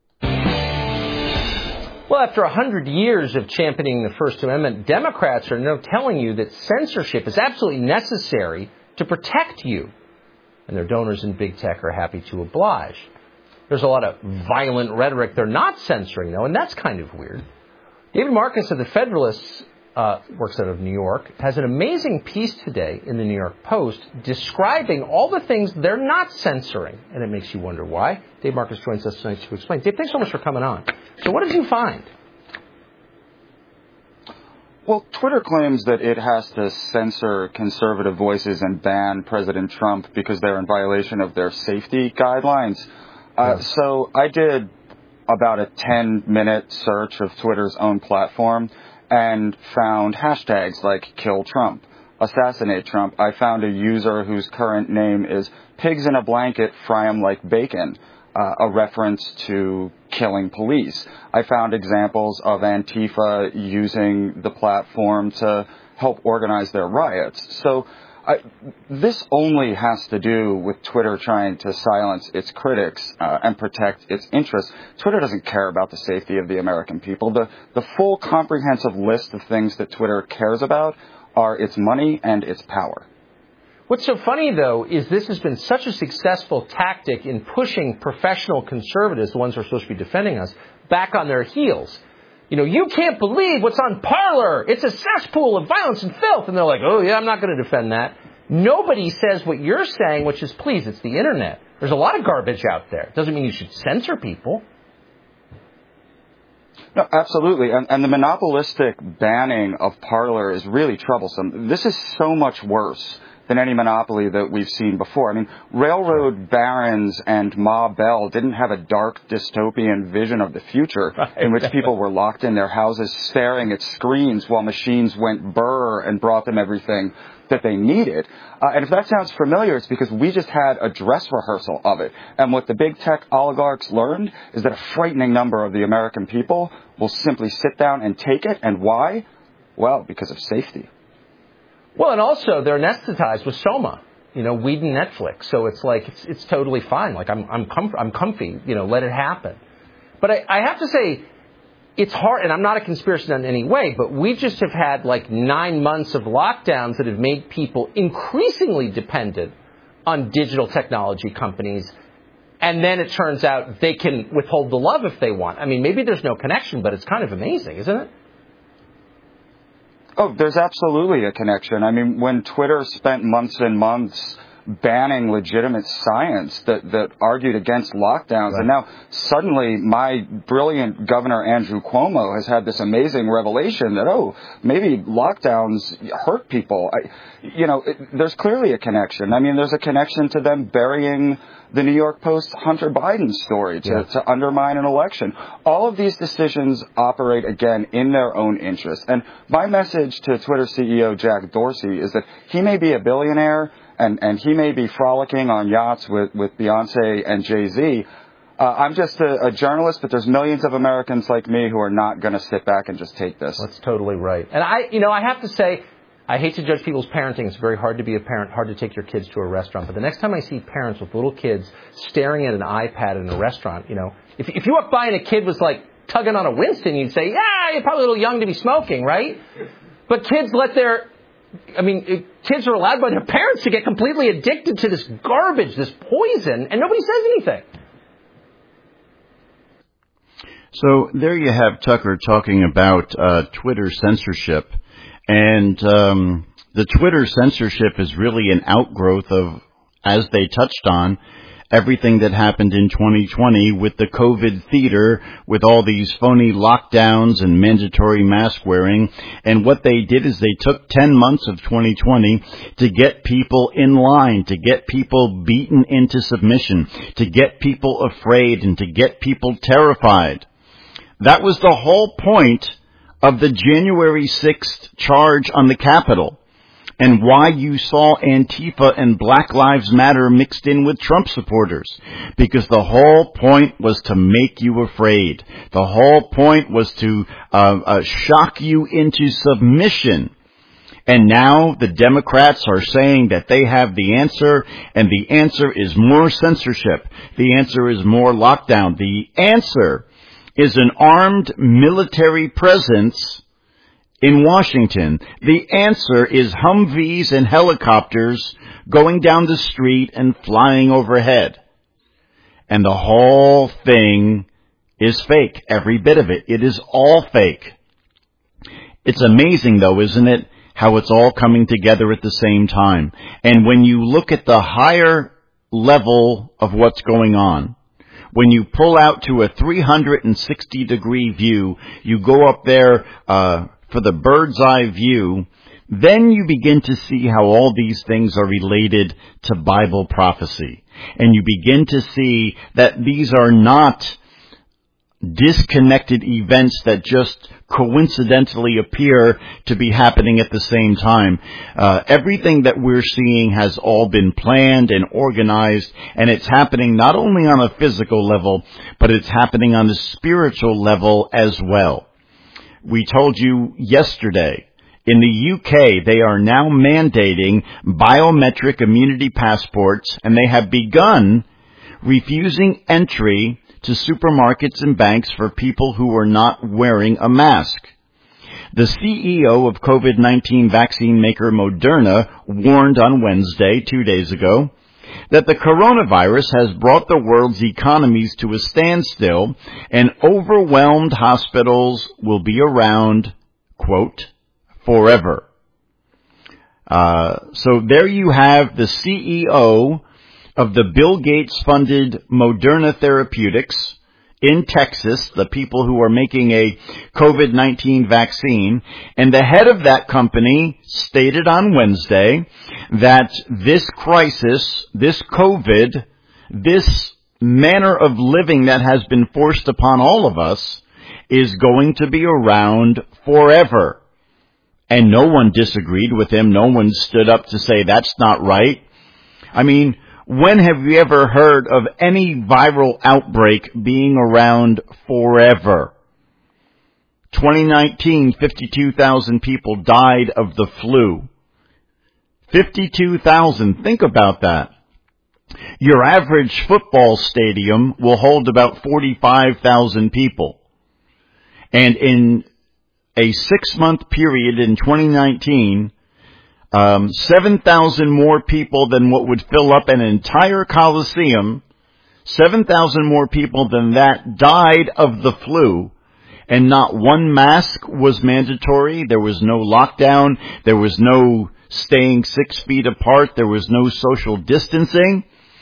Well, after 100 years of championing the First Amendment, Democrats are now telling you that censorship is absolutely necessary to protect you. And their donors in big tech are happy to oblige. There's a lot of violent rhetoric they're not censoring, though, and that's kind of weird. David Marcus of the Federalist, works out of New York, has an amazing piece today in the New York Post describing all the things they're not censoring. And it makes you wonder why. Dave Marcus joins us tonight to explain. Dave, thanks so much for coming on. So what did you find? Well, Twitter claims that it has to censor conservative voices and ban President Trump because they're in violation of their safety guidelines. So I did about a 10-minute search of Twitter's own platform and found hashtags like Kill Trump, Assassinate Trump. I found a user whose current name is Pigs in a Blanket Fry 'em Like Bacon, a reference to killing police. I found examples of Antifa using the platform to help organize their riots. So this only has to do with Twitter trying to silence its critics and protect its interests. Twitter doesn't care about the safety of the American people. The full comprehensive list of things that Twitter cares about are its money and its power. What's so funny, though, is this has been such a successful tactic in pushing professional conservatives, the ones who are supposed to be defending us, back on their heels. You know, you can't believe what's on Parler. It's a cesspool of violence and filth. And they're like, oh, yeah, I'm not going to defend that. Nobody says what you're saying, which is, please, it's the Internet. There's a lot of garbage out there. Doesn't mean you should censor people. No, absolutely. And the monopolistic banning of Parler is really troublesome. This is so much worse than any monopoly that we've seen before. I mean, railroad barons and Ma Bell didn't have a dark dystopian vision of the future in which people were locked in their houses staring at screens while machines went burr and brought them everything that they needed. And if that sounds familiar, it's because we just had a dress rehearsal of it. And what the big tech oligarchs learned is that a frightening number of the American people will simply sit down and take it. And why? Well, because of safety. Well, and also they're anesthetized with Soma, you know, weed and Netflix. So it's like it's totally fine. Like I'm comfy, you know, let it happen. But I have to say, it's hard, and I'm not a conspiracy nut in any way, but we just have had like 9 months of lockdowns that have made people increasingly dependent on digital technology companies. And then it turns out they can withhold the love if they want. I mean, maybe there's no connection, but it's kind of amazing, isn't it? Oh, there's absolutely a connection. I mean, when Twitter spent months and months banning legitimate science that argued against lockdowns, right. And now suddenly my brilliant Governor Andrew Cuomo has had this amazing revelation that, maybe lockdowns hurt people. There's clearly a connection. I mean, there's a connection to them burying the New York Post Hunter Biden story to undermine an election. All of these decisions operate, again, in their own interest. And my message to Twitter CEO Jack Dorsey is that he may be a billionaire and he may be frolicking on yachts with Beyonce and Jay-Z. I'm just a journalist, but there's millions of Americans like me who are not going to sit back and just take this. That's totally right. And I have to say, I hate to judge people's parenting. It's very hard to be a parent, hard to take your kids to a restaurant. But the next time I see parents with little kids staring at an iPad in a restaurant, if you walk by and a kid was like tugging on a Winston, you'd say, yeah, you're probably a little young to be smoking, right? But kids kids are allowed by their parents to get completely addicted to this garbage, this poison, and nobody says anything. So there you have Tucker talking about Twitter censorship. And the Twitter censorship is really an outgrowth of, as they touched on, everything that happened in 2020 with the COVID theater, with all these phony lockdowns and mandatory mask wearing. And what they did is they took 10 months of 2020 to get people in line, to get people beaten into submission, to get people afraid, and to get people terrified. That was the whole point of the January 6th charge on the Capitol. and why you saw Antifa and Black Lives Matter mixed in with Trump supporters. Because the whole point was to make you afraid. The whole point was to shock you into submission. And now the Democrats are saying that they have the answer, and the answer is more censorship. The answer is more lockdown. The answer is an armed military presence in Washington. The answer is Humvees and helicopters going down the street and flying overhead. And the whole thing is fake. Every bit of it. It is all fake. It's amazing, though, isn't it, how it's all coming together at the same time. And when you look at the higher level of what's going on, when you pull out to a 360-degree view, you go up there for the bird's eye view, then you begin to see how all these things are related to Bible prophecy. And you begin to see that these are not disconnected events that just coincidentally appear to be happening at the same time. Everything that we're seeing has all been planned and organized, and it's happening not only on a physical level, but it's happening on a spiritual level as well. We told you yesterday, in the UK, they are now mandating biometric immunity passports, and they have begun refusing entry to supermarkets and banks for people who are not wearing a mask. The CEO of COVID-19 vaccine maker Moderna warned on Wednesday, 2 days ago, that the coronavirus has brought the world's economies to a standstill and overwhelmed hospitals will be around, quote, forever. So there you have the CEO of the Bill Gates-funded Moderna Therapeutics in Texas, the people who are making a COVID-19 vaccine, and the head of that company stated on Wednesday that this crisis, this COVID, this manner of living that has been forced upon all of us is going to be around forever. And no one disagreed with him. No one stood up to say that's not right. I mean, when have you ever heard of any viral outbreak being around forever? 2019, 52,000 people died of the flu. 52,000. Think about that. Your average football stadium will hold about 45,000 people. And in a 6-month period in 2019, 7,000 more people than what would fill up an entire Coliseum, 7,000 more people than that died of the flu, and not one mask was mandatory. There was no lockdown. There was no staying 6 feet apart. There was no social distancing.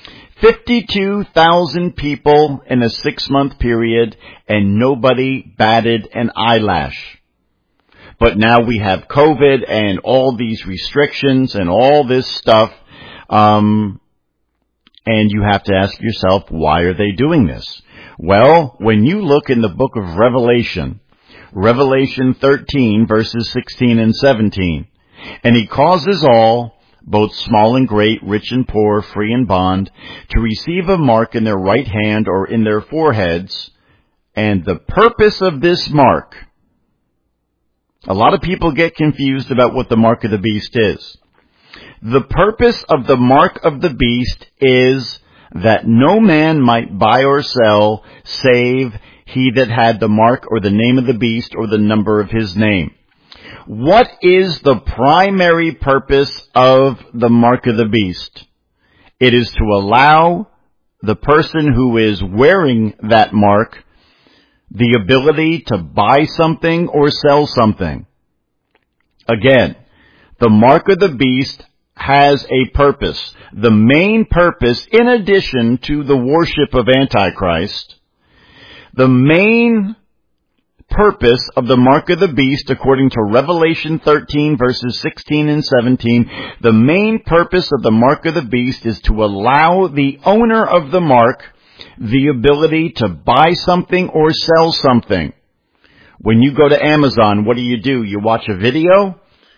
52,000 people in a 6-month period, and nobody batted an eyelash. But now we have COVID and all these restrictions and all this stuff. And you have to ask yourself, why are they doing this? Well, when you look in the book of Revelation, Revelation 13, verses 16 and 17, and he causes all, both small and great, rich and poor, free and bond, to receive a mark in their right hand or in their foreheads. And the purpose of this mark, a lot of people get confused about what the mark of the beast is. The purpose of the mark of the beast is that no man might buy or sell save he that had the mark or the name of the beast or the number of his name. What is the primary purpose of the mark of the beast? It is to allow the person who is wearing that mark the ability to buy something or sell something. Again, the mark of the beast has a purpose. The main purpose, in addition to the worship of Antichrist, the main purpose of the mark of the beast, according to Revelation 13, verses 16 and 17, the main purpose of the mark of the beast is to allow the owner of the mark the ability to buy something or sell something. When you go to Amazon, what do? You watch a video,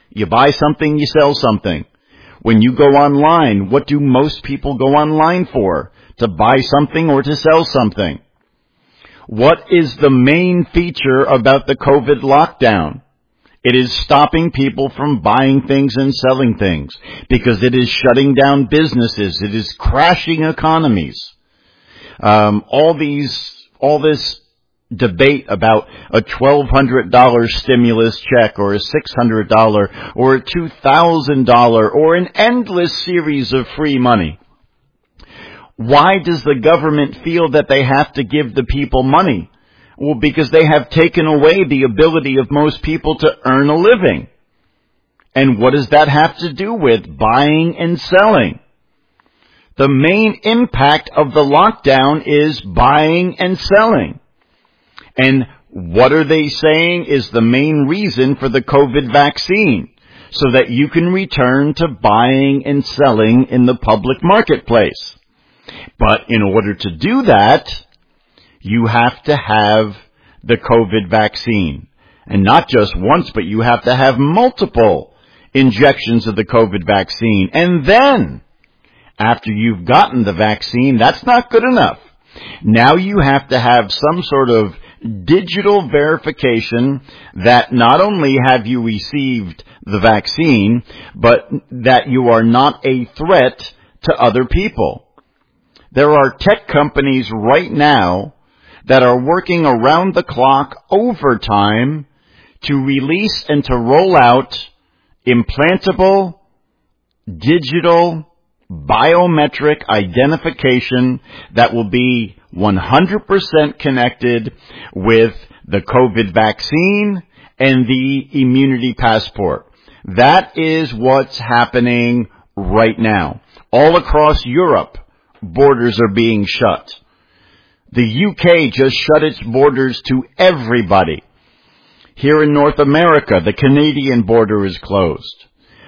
You buy something, you sell something. When you go online, what do most people go online for? To buy something or to sell something. What is the main feature about the COVID lockdown? It is stopping people from buying things and selling things because it is shutting down businesses. It is crashing economies. All this debate about a $1,200 stimulus check or a $600 or a $2,000 or an endless series of free money. Why does the government feel that they have to give the people money? Well, because they have taken away the ability of most people to earn a living. And what does that have to do with buying and selling? The main impact of the lockdown is buying and selling. And what are they saying is the main reason for the COVID vaccine? So that you can return to buying and selling in the public marketplace. But in order to do that, you have to have the COVID vaccine. And not just once, but you have to have multiple injections of the COVID vaccine. And then, after you've gotten the vaccine, that's not good enough. Now you have to have some sort of digital verification that not only have you received the vaccine, but that you are not a threat to other people. There are tech companies right now that are working around the clock overtime to release and to roll out implantable, digital, biometric identification that will be 100% connected with the COVID vaccine and the immunity passport. That is what's happening right now. All across Europe, borders are being shut. The UK just shut its borders to everybody. Here in North America, the Canadian border is closed.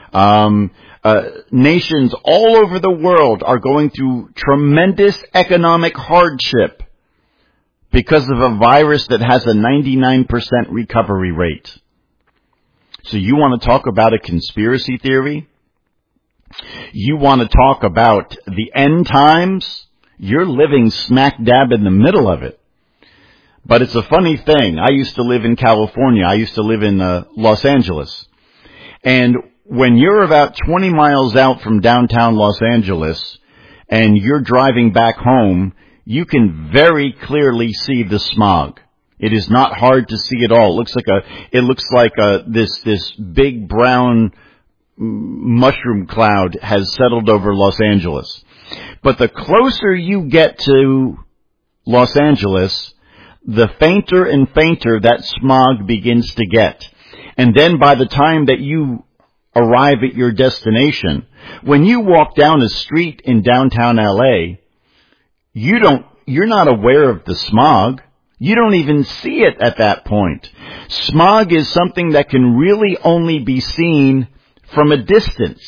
Nations all over the world are going through tremendous economic hardship because of a virus that has a 99% recovery rate. So you want to talk about a conspiracy theory? You want to talk about the end times? You're living smack dab in the middle of it. But it's a funny thing. I used to live in California. I used to live in Los Angeles. And when you're about 20 miles out from downtown Los Angeles and you're driving back home, you can very clearly see the smog. It is not hard to see at all. It looks like this big brown mushroom cloud has settled over Los Angeles. But the closer you get to Los Angeles, the fainter and fainter that smog begins to get. And then by the time that you arrive at your destination, when you walk down a street in downtown LA, you're not aware of the smog. You don't even see it at that point. Smog is something that can really only be seen from a distance.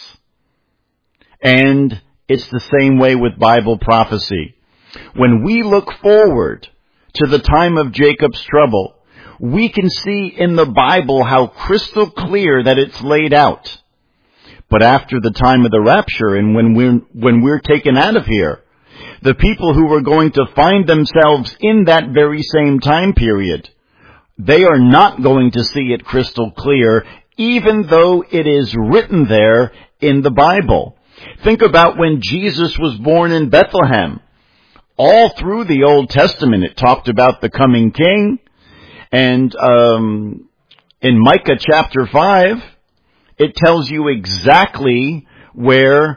And it's the same way with Bible prophecy. When we look forward to the time of Jacob's trouble, we can see in the Bible how crystal clear that it's laid out. But after the time of the rapture and when we're taken out of here, the people who are going to find themselves in that very same time period, they are not going to see it crystal clear, even though it is written there in the Bible. Think about when Jesus was born in Bethlehem. All through the Old Testament, it talked about the coming king. And in Micah chapter 5, it tells you exactly where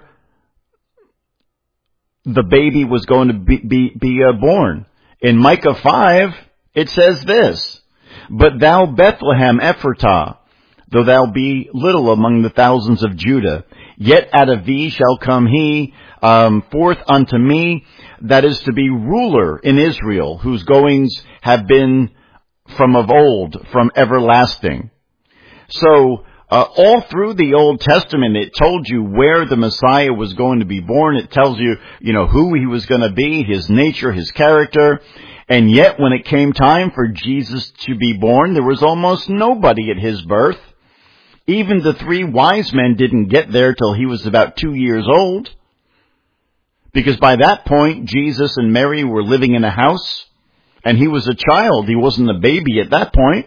the baby was going to be born. In Micah 5, it says this, "But thou Bethlehem Ephratah, though thou be little among the thousands of Judah, yet out of thee shall come he forth unto me, that is to be ruler in Israel, whose goings have been from of old, from everlasting." So, all through the Old Testament, it told you where the Messiah was going to be born. It tells you, who he was going to be, his nature, his character. And yet, when it came time for Jesus to be born, there was almost nobody at his birth. Even the 3 wise men didn't get there till he was about 2 years old. Because by that point, Jesus and Mary were living in a house, and he was a child. He wasn't a baby at that point.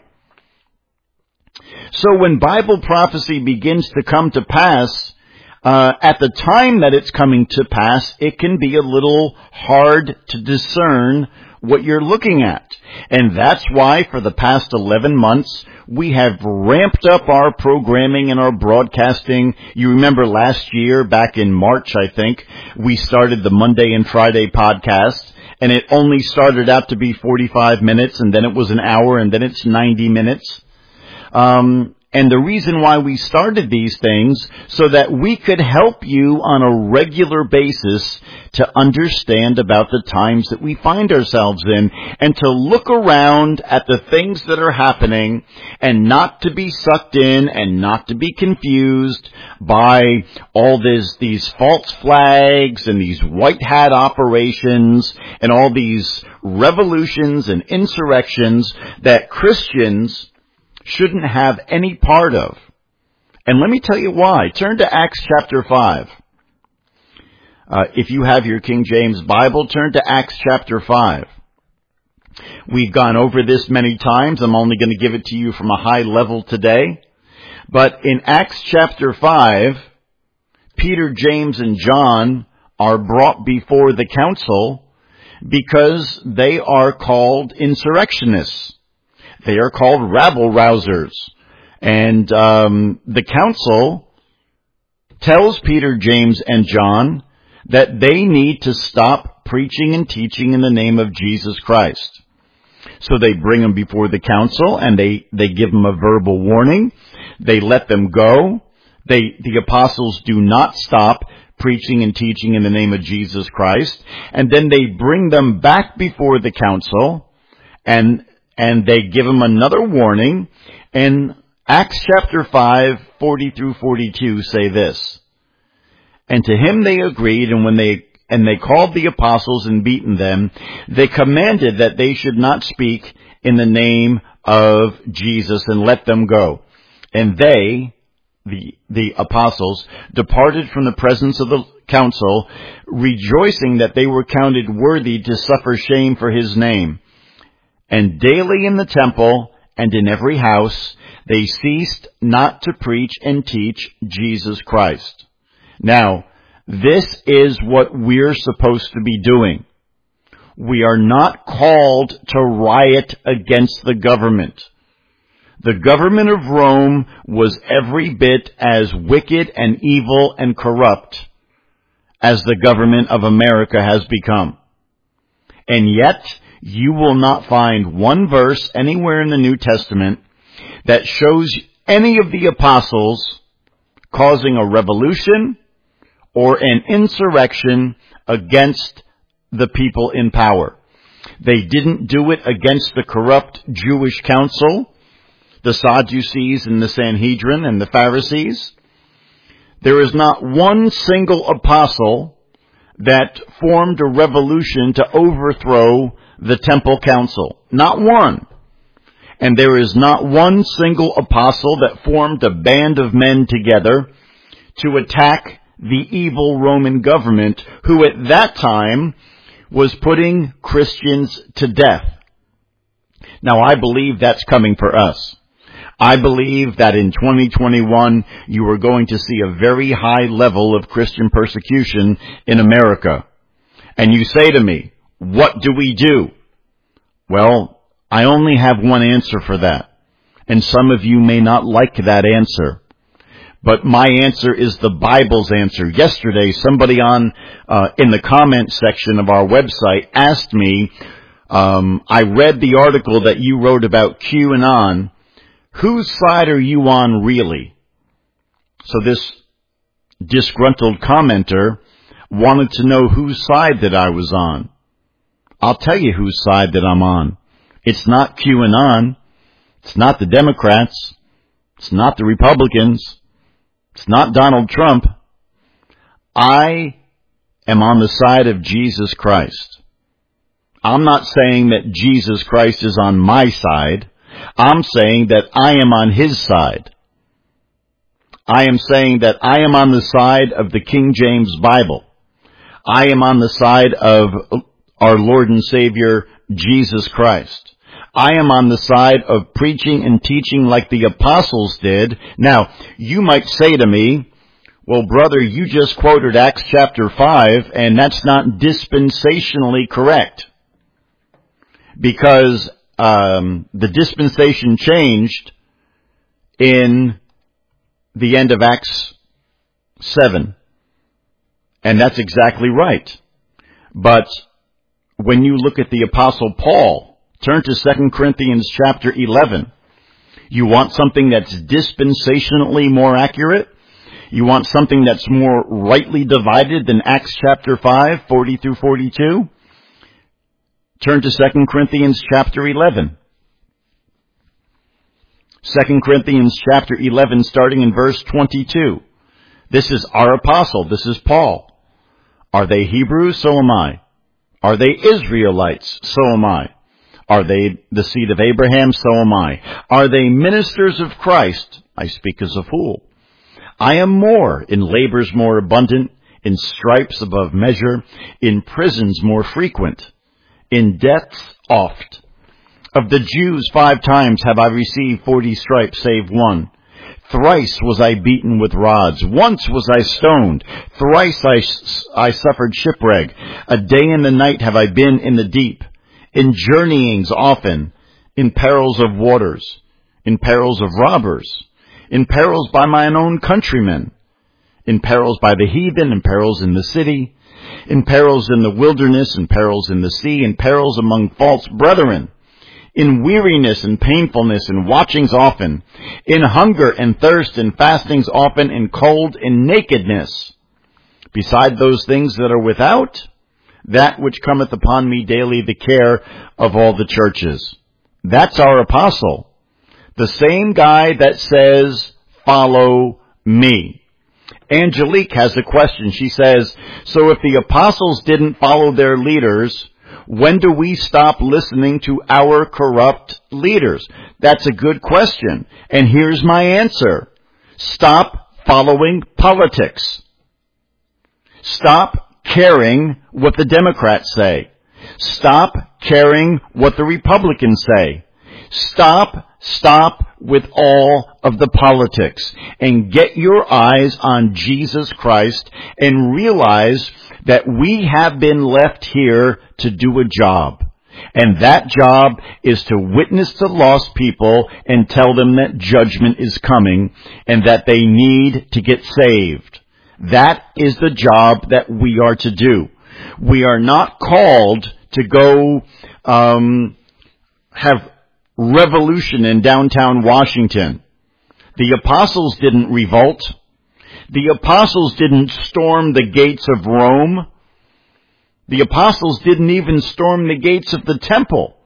So when Bible prophecy begins to come to pass, at the time that it's coming to pass, it can be a little hard to discern what you're looking at. And that's why for the past 11 months, we have ramped up our programming and our broadcasting. You remember last year, back in March, I think, we started the Monday and Friday podcast, and it only started out to be 45 minutes, and then it was an hour, and then it's 90 minutes. And the reason why we started these things, so that we could help you on a regular basis to understand about the times that we find ourselves in, and to look around at the things that are happening, and not to be sucked in and not to be confused by all these false flags and these white hat operations and all these revolutions and insurrections that Christians shouldn't have any part of. And let me tell you why. Turn to Acts chapter 5. If you have your King James Bible, turn to Acts chapter 5. We've gone over this many times. I'm only going to give it to you from a high level today. But in Acts chapter 5, Peter, James, and John are brought before the council because they are called insurrectionists. They are called rabble-rousers. And the council tells Peter, James, and John that they need to stop preaching and teaching in the name of Jesus Christ. So they bring them before the council, and they give them a verbal warning. They let them go. The apostles do not stop preaching and teaching in the name of Jesus Christ. And then they bring them back before the council, and they give them another warning. And Acts chapter 5, 40 through 42 say this. And to him they agreed, and when they called the apostles and beaten them, they commanded that they should not speak in the name of Jesus, and let them go. And they, the apostles, departed from the presence of the council, rejoicing that they were counted worthy to suffer shame for his name. And daily in the temple and in every house, they ceased not to preach and teach Jesus Christ. Now, this is what we're supposed to be doing. We are not called to riot against the government. The government of Rome was every bit as wicked and evil and corrupt as the government of America has become. And yet, you will not find one verse anywhere in the New Testament that shows any of the apostles causing a revolution or an insurrection against the people in power. They didn't do it against the corrupt Jewish council, the Sadducees and the Sanhedrin and the Pharisees. There is not one single apostle that formed a revolution to overthrow the temple council. Not one. And there is not one single apostle that formed a band of men together to attack the evil Roman government, who at that time was putting Christians to death. Now, I believe that's coming for us. I believe that in 2021, you are going to see a very high level of Christian persecution in America. And you say to me, what do we do? Well, I only have one answer for that. And some of you may not like that answer. But my answer is the Bible's answer. Yesterday, somebody in the comment section of our website asked me, I read the article that you wrote about QAnon. Whose side are you on really? So this disgruntled commenter wanted to know whose side that I was on. I'll tell you whose side that I'm on. It's not QAnon. It's not the Democrats. It's not the Republicans. It's not Donald Trump. I am on the side of Jesus Christ. I'm not saying that Jesus Christ is on my side. I'm saying that I am on his side. I am saying that I am on the side of the King James Bible. I am on the side of our Lord and Savior, Jesus Christ. I am on the side of preaching and teaching like the apostles did. Now, you might say to me, well, brother, you just quoted Acts chapter 5, and that's not dispensationally correct. Because the dispensation changed in the end of Acts 7. And that's exactly right. But when you look at the Apostle Paul, turn to 2 Corinthians chapter 11. You want something that's dispensationally more accurate? You want something that's more rightly divided than Acts chapter 5, 40 through 42? Turn to 2 Corinthians chapter 11. 2 Corinthians chapter 11, starting in verse 22. This is our apostle. This is Paul. Are they Hebrews? So am I. Are they Israelites? So am I. Are they the seed of Abraham? So am I. Are they ministers of Christ? I speak as a fool. I am more, in labors more abundant, in stripes above measure, in prisons more frequent, in deaths oft. Of the Jews 5 times have I received 40 stripes, save one. Thrice was I beaten with rods. Once was I stoned. Thrice I suffered shipwreck. A day and a night have I been in the deep. In journeyings often. In perils of waters. In perils of robbers. In perils by mine own countrymen. In perils by the heathen. In perils in the city. In perils in the wilderness. In perils in the sea. In perils among false brethren. In weariness and painfulness and watchings often, in hunger and thirst and fastings often, in cold and nakedness. Beside those things that are without, that which cometh upon me daily, the care of all the churches. That's our apostle. The same guy that says, follow me. Angelique has a question. She says, so if the apostles didn't follow their leaders, when do we stop listening to our corrupt leaders? That's a good question. And here's my answer. Stop following politics. Stop caring what the Democrats say. Stop caring what the Republicans say. Stop with all of the politics and get your eyes on Jesus Christ and realize that we have been left here to do a job. And that job is to witness to lost people and tell them that judgment is coming and that they need to get saved. That is the job that we are to do. We are not called to go have revolution in downtown Washington. The apostles didn't revolt. The apostles didn't storm the gates of Rome. The apostles didn't even storm the gates of the temple.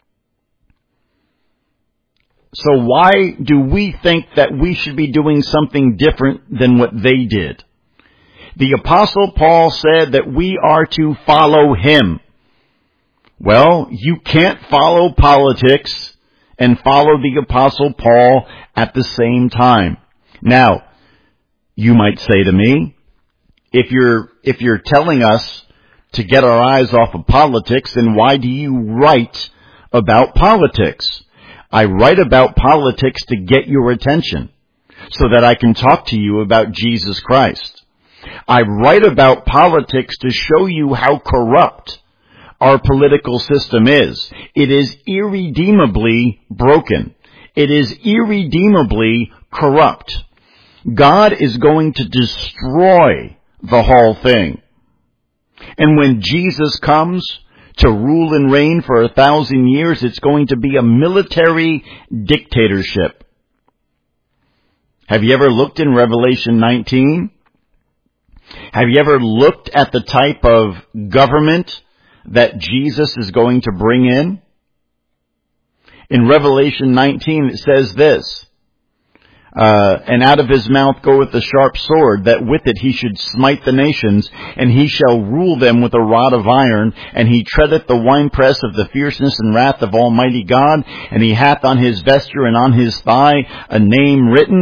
So why do we think that we should be doing something different than what they did? The apostle Paul said that we are to follow him. Well, you can't follow politics and follow the apostle Paul at the same time. Now, you might say to me, if you're telling us to get our eyes off of politics, then why do you write about politics? I write about politics to get your attention so that I can talk to you about Jesus Christ. I write about politics to show you how corrupt our political system is. It is irredeemably broken. It is irredeemably corrupt. God is going to destroy the whole thing. And when Jesus comes to rule and reign for 1,000 years, it's going to be a military dictatorship. Have you ever looked in Revelation 19? Have you ever looked at the type of government that Jesus is going to bring in? In Revelation 19 it says this, and out of his mouth goeth a sharp sword, that with it he should smite the nations, and he shall rule them with a rod of iron, and he treadeth the winepress of the fierceness and wrath of Almighty God, and he hath on his vesture and on his thigh a name written,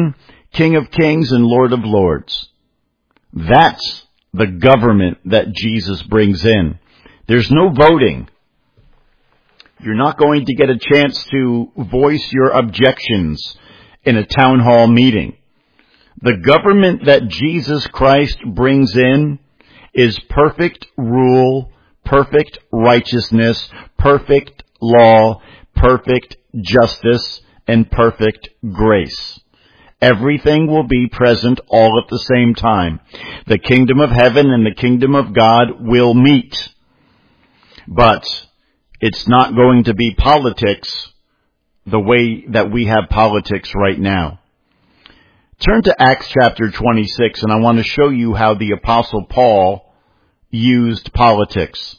King of Kings and Lord of Lords. That's the government that Jesus brings in. There's no voting. You're not going to get a chance to voice your objections in a town hall meeting. The government that Jesus Christ brings in is perfect rule, perfect righteousness, perfect law, perfect justice, and perfect grace. Everything will be present all at the same time. The kingdom of heaven and the kingdom of God will meet. But it's not going to be politics the way that we have politics right now. Turn to Acts chapter 26, and I want to show you how the Apostle Paul used politics.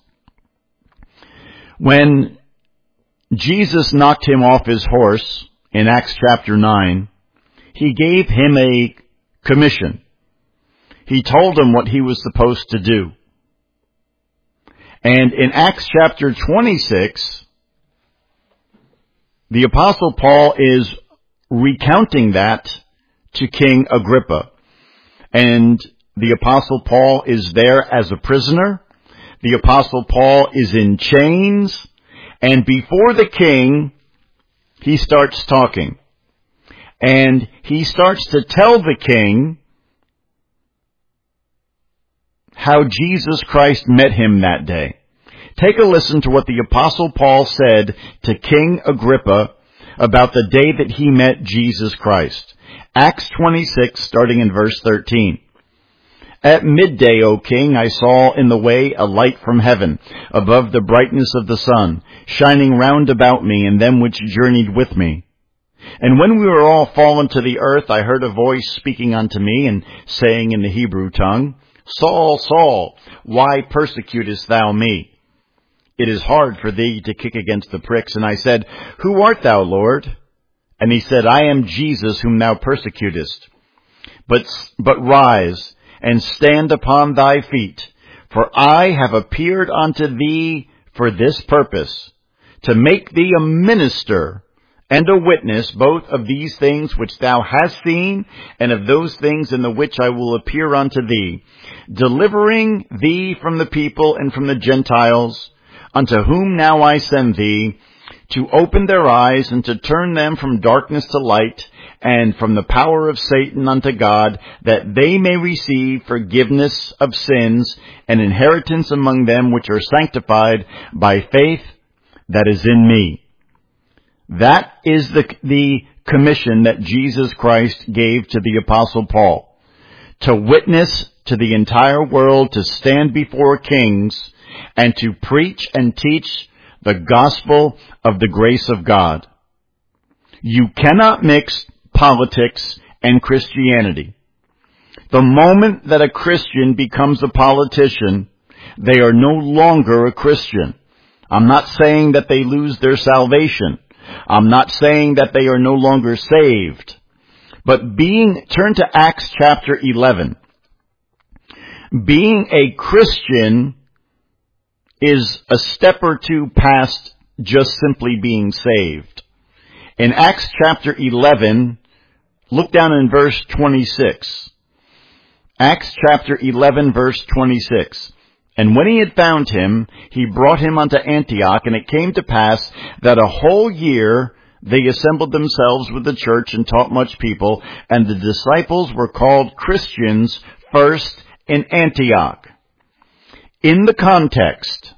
When Jesus knocked him off his horse in Acts chapter 9, he gave him a commission. He told him what he was supposed to do. And in Acts chapter 26, the Apostle Paul is recounting that to King Agrippa. And the Apostle Paul is there as a prisoner. The Apostle Paul is in chains. And before the king, he starts talking. And he starts to tell the king how Jesus Christ met him that day. Take a listen to what the Apostle Paul said to King Agrippa about the day that he met Jesus Christ. Acts 26, starting in verse 13. At midday, O king, I saw in the way a light from heaven, above the brightness of the sun, shining round about me and them which journeyed with me. And when we were all fallen to the earth, I heard a voice speaking unto me, and saying in the Hebrew tongue, Saul, Saul, why persecutest thou me? It is hard for thee to kick against the pricks. And I said, Who art thou, Lord? And he said, I am Jesus whom thou persecutest. But rise, and stand upon thy feet, for I have appeared unto thee for this purpose, to make thee a minister and a witness both of these things which thou hast seen, and of those things in the which I will appear unto thee, delivering thee from the people and from the Gentiles, unto whom now I send thee, to open their eyes and to turn them from darkness to light, and from the power of Satan unto God, that they may receive forgiveness of sins and inheritance among them which are sanctified by faith that is in me. That is the commission that Jesus Christ gave to the Apostle Paul, to witness to the entire world, to stand before kings, and to preach and teach the gospel of the grace of God. You cannot mix politics and Christianity. The moment that a Christian becomes a politician, they are no longer a Christian. I'm not saying that they lose their salvation. I'm not saying that they are no longer saved. But turn to Acts chapter 11. Being a Christian is a step or two past just simply being saved. In Acts chapter 11, look down in verse 26. Acts chapter 11, verse 26. And when he had found him, he brought him unto Antioch, and it came to pass that a whole year they assembled themselves with the church and taught much people, and the disciples were called Christians first in Antioch. In the context,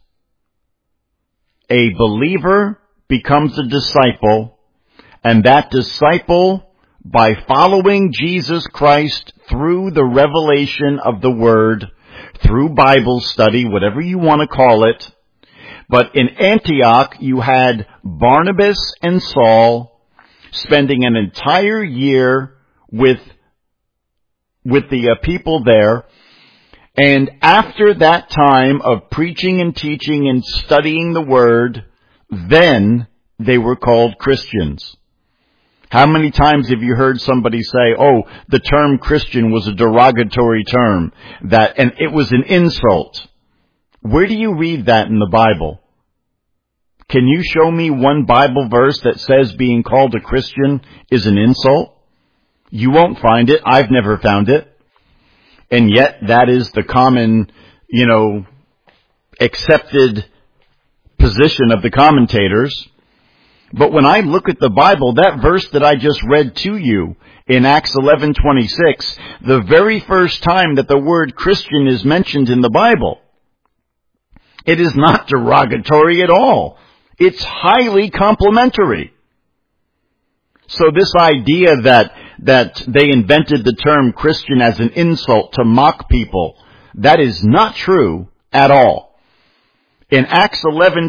a believer becomes a disciple, and that disciple, by following Jesus Christ through the revelation of the Word, through Bible study, whatever you want to call it. But in Antioch, you had Barnabas and Saul spending an entire year with the people there. And after that time of preaching and teaching and studying the Word, then they were called Christians. How many times have you heard somebody say, oh, the term Christian was a derogatory term, and it was an insult? Where do you read that in the Bible? Can you show me one Bible verse that says being called a Christian is an insult? You won't find it. I've never found it. And yet that is the common, accepted position of the commentators. But when I look at the Bible, that verse that I just read to you in Acts 11:26, the very first time that the word Christian is mentioned in the Bible, it is not derogatory at all. It's highly complimentary. So this idea that they invented the term Christian as an insult to mock people, that is not true at all. In Acts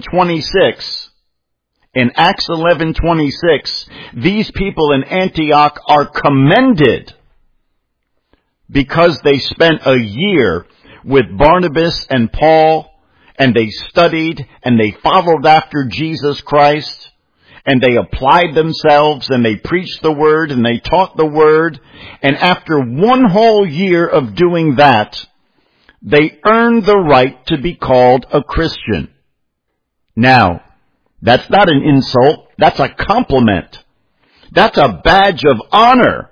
11:26, these people in Antioch are commended because they spent a year with Barnabas and Paul, and they studied and they followed after Jesus Christ, and they applied themselves and they preached the word and they taught the word. And after one whole year of doing that, they earned the right to be called a Christian. Now, that's not an insult. That's a compliment. That's a badge of honor.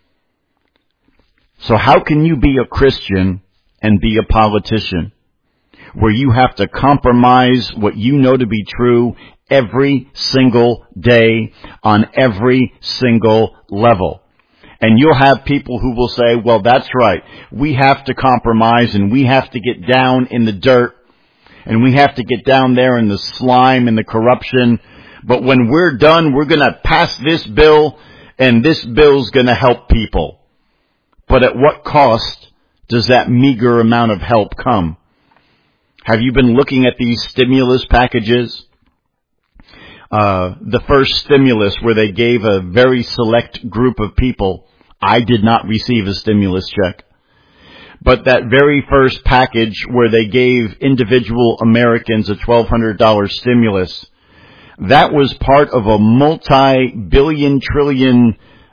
So how can you be a Christian and be a politician, where you have to compromise what you know to be true every single day on every single level? And you'll have people who will say, well, that's right. We have to compromise and we have to get down in the dirt and we have to get down there in the slime and the corruption. But when we're done, we're going to pass this bill and this bill's going to help people. But at what cost does that meager amount of help come? Have you been looking at these stimulus packages? The first stimulus where they gave a very select group of people. I did not receive a stimulus check. But that very first package where they gave individual Americans a $1,200 stimulus, that was part of a multi-billion trillion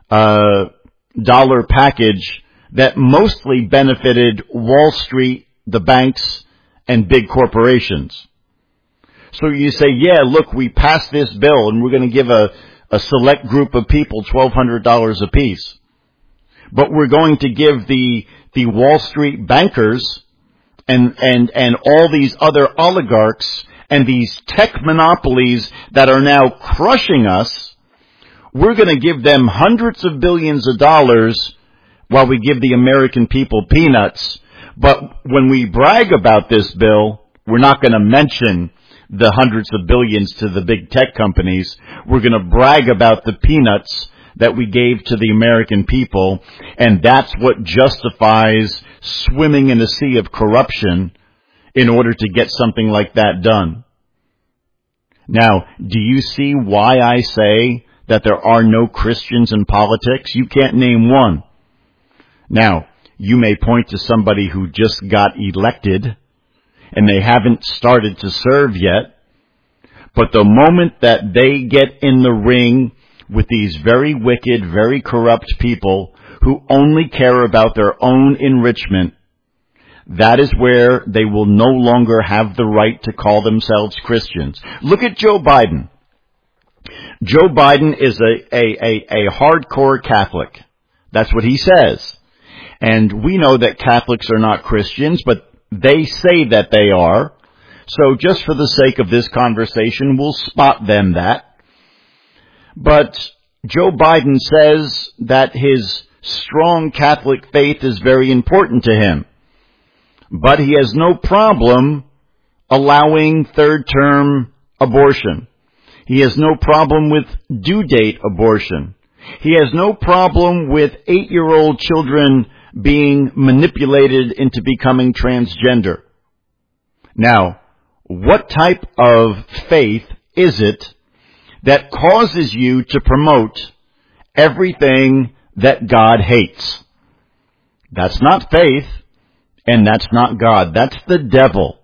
dollar package that mostly benefited Wall Street, the banks, and big corporations. So you say, yeah, look, we passed this bill and we're going to give a select group of people $1,200 apiece. But we're going to give the Wall Street bankers and all these other oligarchs and these tech monopolies that are now crushing us, we're going to give them hundreds of billions of dollars while we give the American people peanuts. But when we brag about this bill, we're not going to mention the hundreds of billions to the big tech companies. We're going to brag about the peanuts that we gave to the American people, and that's what justifies swimming in a sea of corruption in order to get something like that done. Now, do you see why I say that there are no Christians in politics? You can't name one. Now, you may point to somebody who just got elected and they haven't started to serve yet, but the moment that they get in the ring with these very wicked, very corrupt people who only care about their own enrichment, that is where they will no longer have the right to call themselves Christians. Look at Joe Biden. Joe Biden is a hardcore Catholic. That's what he says. And we know that Catholics are not Christians, but they say that they are. So just for the sake of this conversation, we'll spot them that. But Joe Biden says that his strong Catholic faith is very important to him. But he has no problem allowing third-term abortion. He has no problem with due date abortion. He has no problem with 8-year-old children being manipulated into becoming transgender. Now, what type of faith is it that causes you to promote everything that God hates? That's not faith, and that's not God. That's the devil.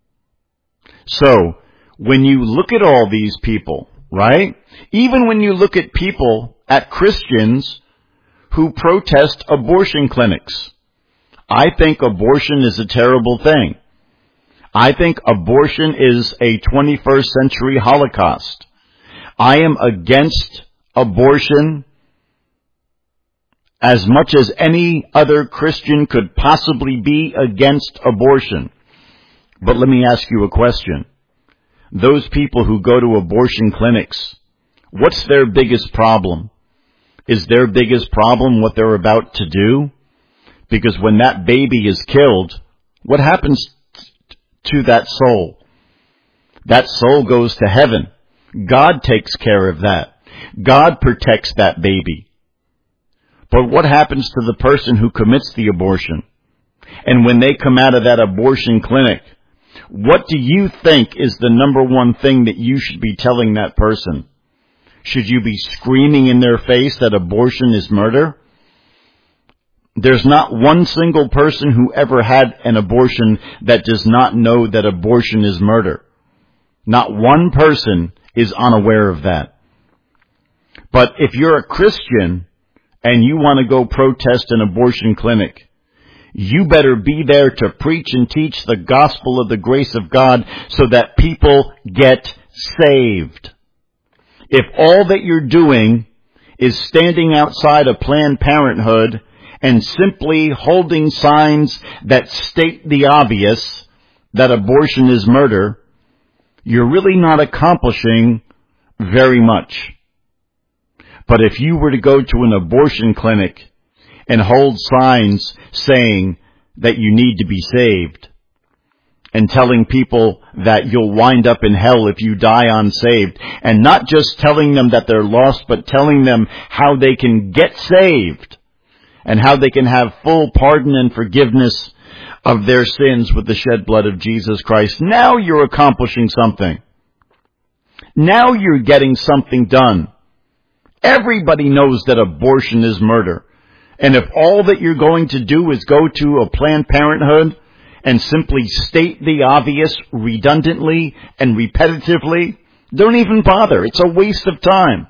So, when you look at all these people, right? Even when you look at people, at Christians who protest abortion clinics, I think abortion is a terrible thing. I think abortion is a 21st century Holocaust. I am against abortion as much as any other Christian could possibly be against abortion. But let me ask you a question. Those people who go to abortion clinics, what's their biggest problem? Is their biggest problem what they're about to do? Because when that baby is killed, what happens to that soul? That soul goes to heaven. God takes care of that. God protects that baby. But what happens to the person who commits the abortion? And when they come out of that abortion clinic, what do you think is the number one thing that you should be telling that person? Should you be screaming in their face that abortion is murder? There's not one single person who ever had an abortion that does not know that abortion is murder. Not one person is unaware of that. But if you're a Christian and you want to go protest an abortion clinic, you better be there to preach and teach the gospel of the grace of God so that people get saved. If all that you're doing is standing outside of Planned Parenthood and simply holding signs that state the obvious, that abortion is murder, you're really not accomplishing very much. But if you were to go to an abortion clinic and hold signs saying that you need to be saved, and telling people that you'll wind up in hell if you die unsaved, and not just telling them that they're lost, but telling them how they can get saved, and how they can have full pardon and forgiveness of their sins with the shed blood of Jesus Christ, now you're accomplishing something. Now you're getting something done. Everybody knows that abortion is murder. And if all that you're going to do is go to a Planned Parenthood and simply state the obvious redundantly and repetitively, don't even bother. It's a waste of time.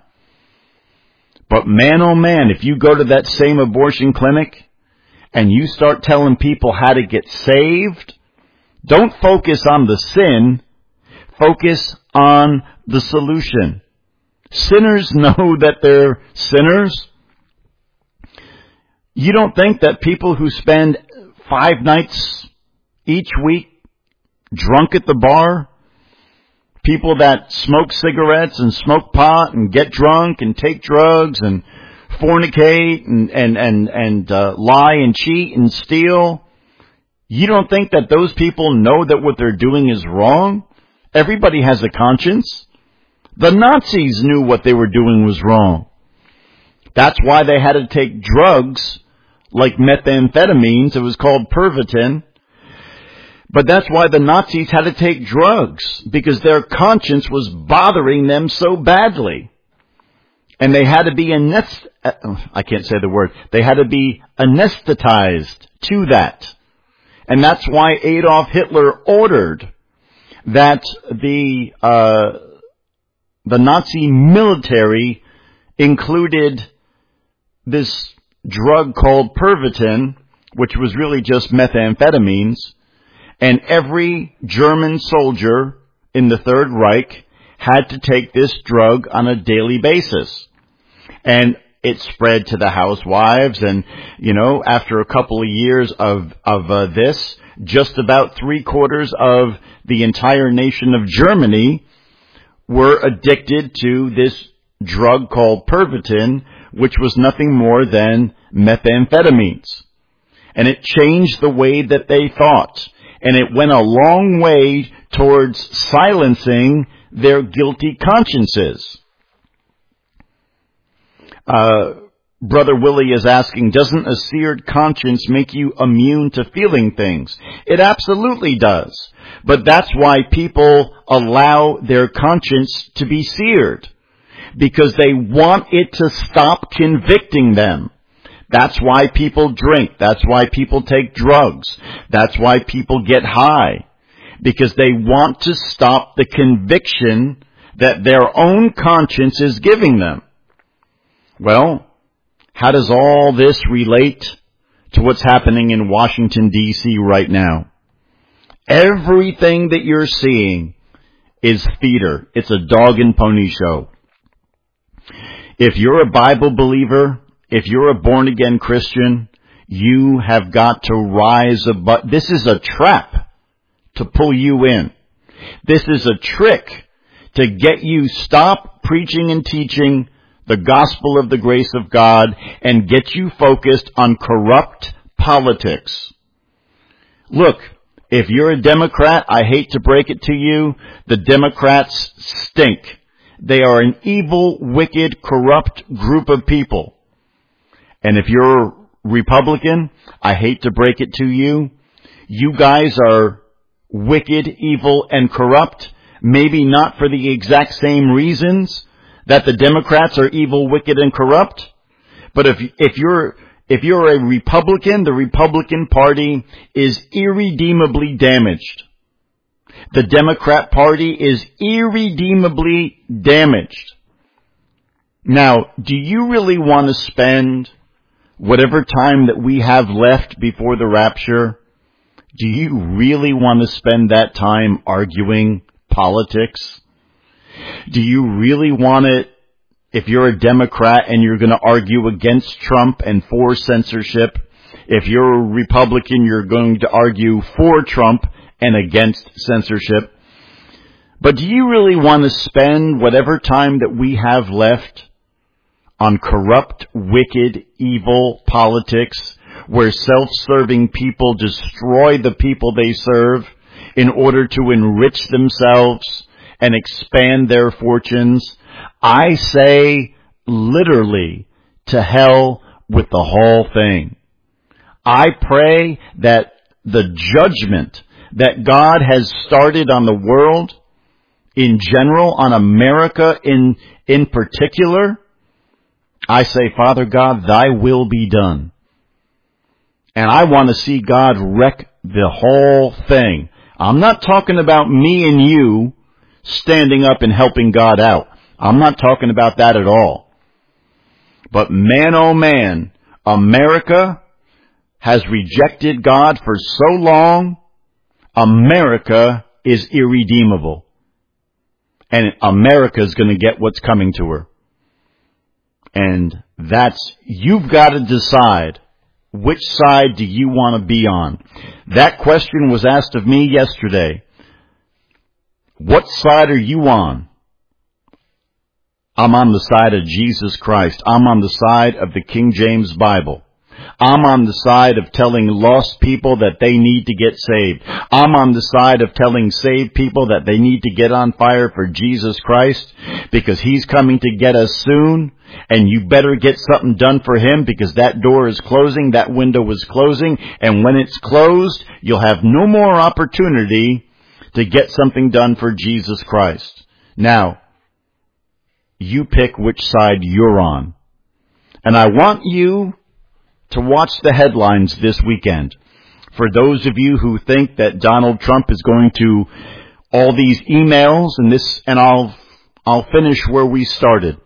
But man, oh man, if you go to that same abortion clinic and you start telling people how to get saved, don't focus on the sin, focus on the solution. Sinners know that they're sinners. You don't think that people who spend 5 nights each week drunk at the bar, people that smoke cigarettes and smoke pot and get drunk and take drugs and fornicate and lie and cheat and steal, you don't think that those people know that what they're doing is wrong? Everybody has a conscience. The Nazis knew what they were doing was wrong. That's why they had to take drugs like methamphetamines. It was called Pervitin. But that's why the Nazis had to take drugs, because their conscience was bothering them so badly. And they had to be They had to be anesthetized to that. And that's why Adolf Hitler ordered that the Nazi military included this drug called Pervitin, which was really just methamphetamines, and every German soldier in the Third Reich had to take this drug on a daily basis. And it spread to the housewives, and, after a couple of years of this, just about 3/4 of the entire nation of Germany were addicted to this drug called Pervitin, which was nothing more than methamphetamines. And it changed the way that they thought. And it went a long way towards silencing their guilty consciences. Brother Willie is asking, doesn't a seared conscience make you immune to feeling things? It absolutely does. But that's why people allow their conscience to be seared, because they want it to stop convicting them. That's why people drink. That's why people take drugs. That's why people get high, because they want to stop the conviction that their own conscience is giving them. Well, how does all this relate to what's happening in Washington, D.C. right now? Everything that you're seeing is theater. It's a dog and pony show. If you're a Bible believer if you're a born-again Christian, you have got to rise above. This is a trap to pull you in. This is a trick to get you stop preaching and teaching the gospel of the grace of God and get you focused on corrupt politics. Look, if you're a Democrat, I hate to break it to you, the Democrats stink. They are an evil, wicked, corrupt group of people. And if you're a Republican, I hate to break it to you, you guys are wicked, evil, and corrupt. Maybe not for the exact same reasons that the Democrats are evil, wicked, and corrupt. But if you're a Republican, the Republican Party is irredeemably damaged. The Democrat Party is irredeemably damaged. Now, do you really want to spend whatever time that we have left before the rapture? Do you really want to spend that time arguing politics? Do you really want it, if you're a Democrat and you're going to argue against Trump and for censorship? If you're a Republican, you're going to argue for Trump and against censorship. But do you really want to spend whatever time that we have left on corrupt, wicked, evil politics where self-serving people destroy the people they serve in order to enrich themselves and expand their fortunes? I say literally to hell with the whole thing. I pray that the judgment that God has started on the world in general, on America in particular, I say, Father God, thy will be done. And I want to see God wreck the whole thing. I'm not talking about me and you standing up and helping God out. I'm not talking about that at all. But man, oh man, America has rejected God for so long. America is irredeemable. And America is going to get what's coming to her. And you've got to decide, which side do you want to be on? That question was asked of me yesterday. What side are you on? I'm on the side of Jesus Christ. I'm on the side of the King James Bible. I'm on the side of telling lost people that they need to get saved. I'm on the side of telling saved people that they need to get on fire for Jesus Christ because He's coming to get us soon. And you better get something done for Him because that door is closing, that window is closing, and when it's closed, you'll have no more opportunity to get something done for Jesus Christ. Now, you pick which side you're on. And I want you to watch the headlines this weekend. For those of you who think that Donald Trump is going to all these emails and I'll finish where we started.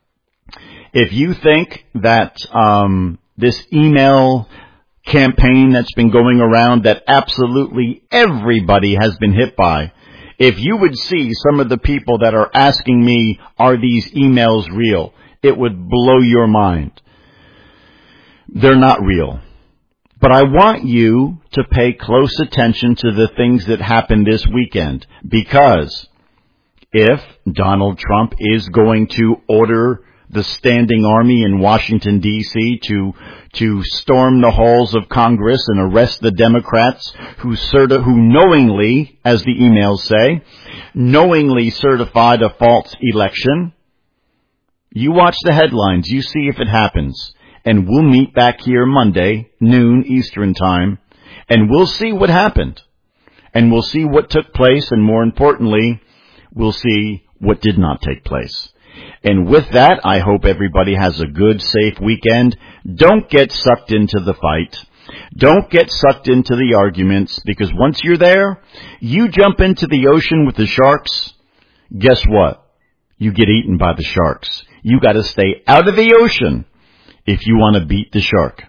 If you think that this email campaign that's been going around that absolutely everybody has been hit by, if you would see some of the people that are asking me, are these emails real? It would blow your mind. They're not real. But I want you to pay close attention to the things that happened this weekend, because if Donald Trump is going to order the standing army in Washington, D.C. to storm the halls of Congress and arrest the Democrats who knowingly, as the emails say, knowingly certified a false election, you watch the headlines, you see if it happens. And we'll meet back here Monday, noon Eastern time, and we'll see what happened. And we'll see what took place, and more importantly, we'll see what did not take place. And with that, I hope everybody has a good, safe weekend. Don't get sucked into the fight. Don't get sucked into the arguments, because once you're there, you jump into the ocean with the sharks. Guess what? You get eaten by the sharks. You got to stay out of the ocean if you want to beat the shark.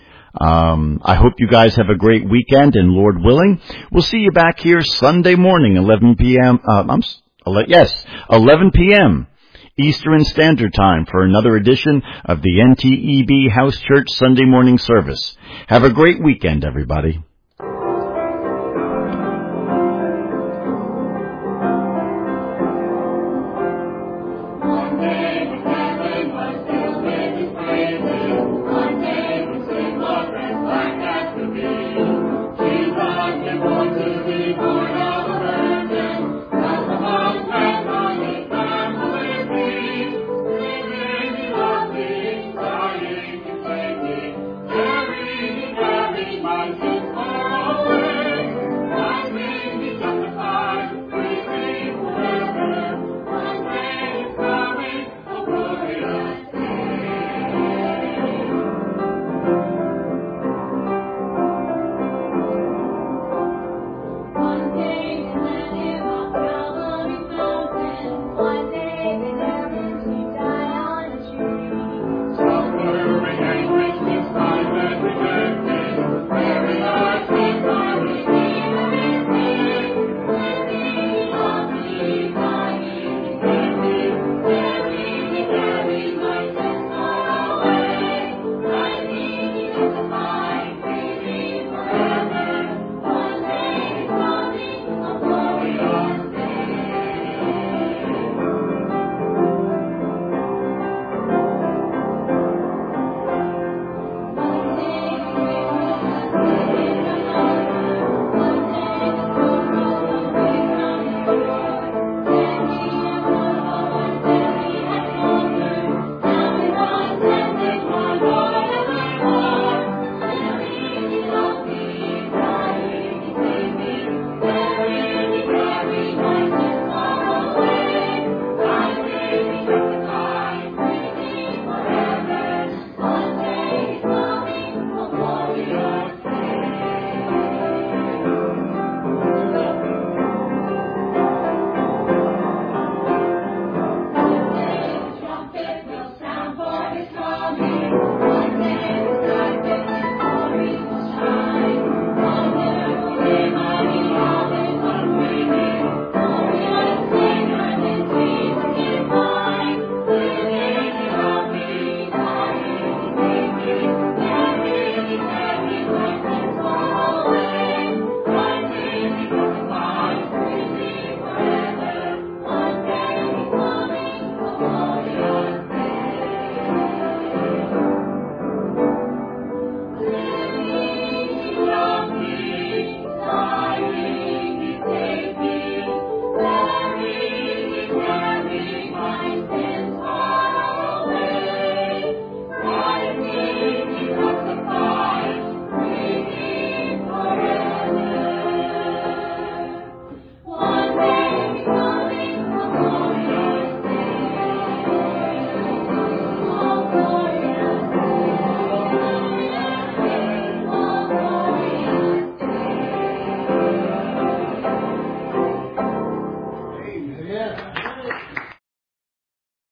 I hope you guys have a great weekend, and Lord willing, we'll see you back here Sunday morning, 11 p.m. 11 p.m. Eastern Standard Time for another edition of the NTEB House Church Sunday morning service. Have a great weekend, everybody.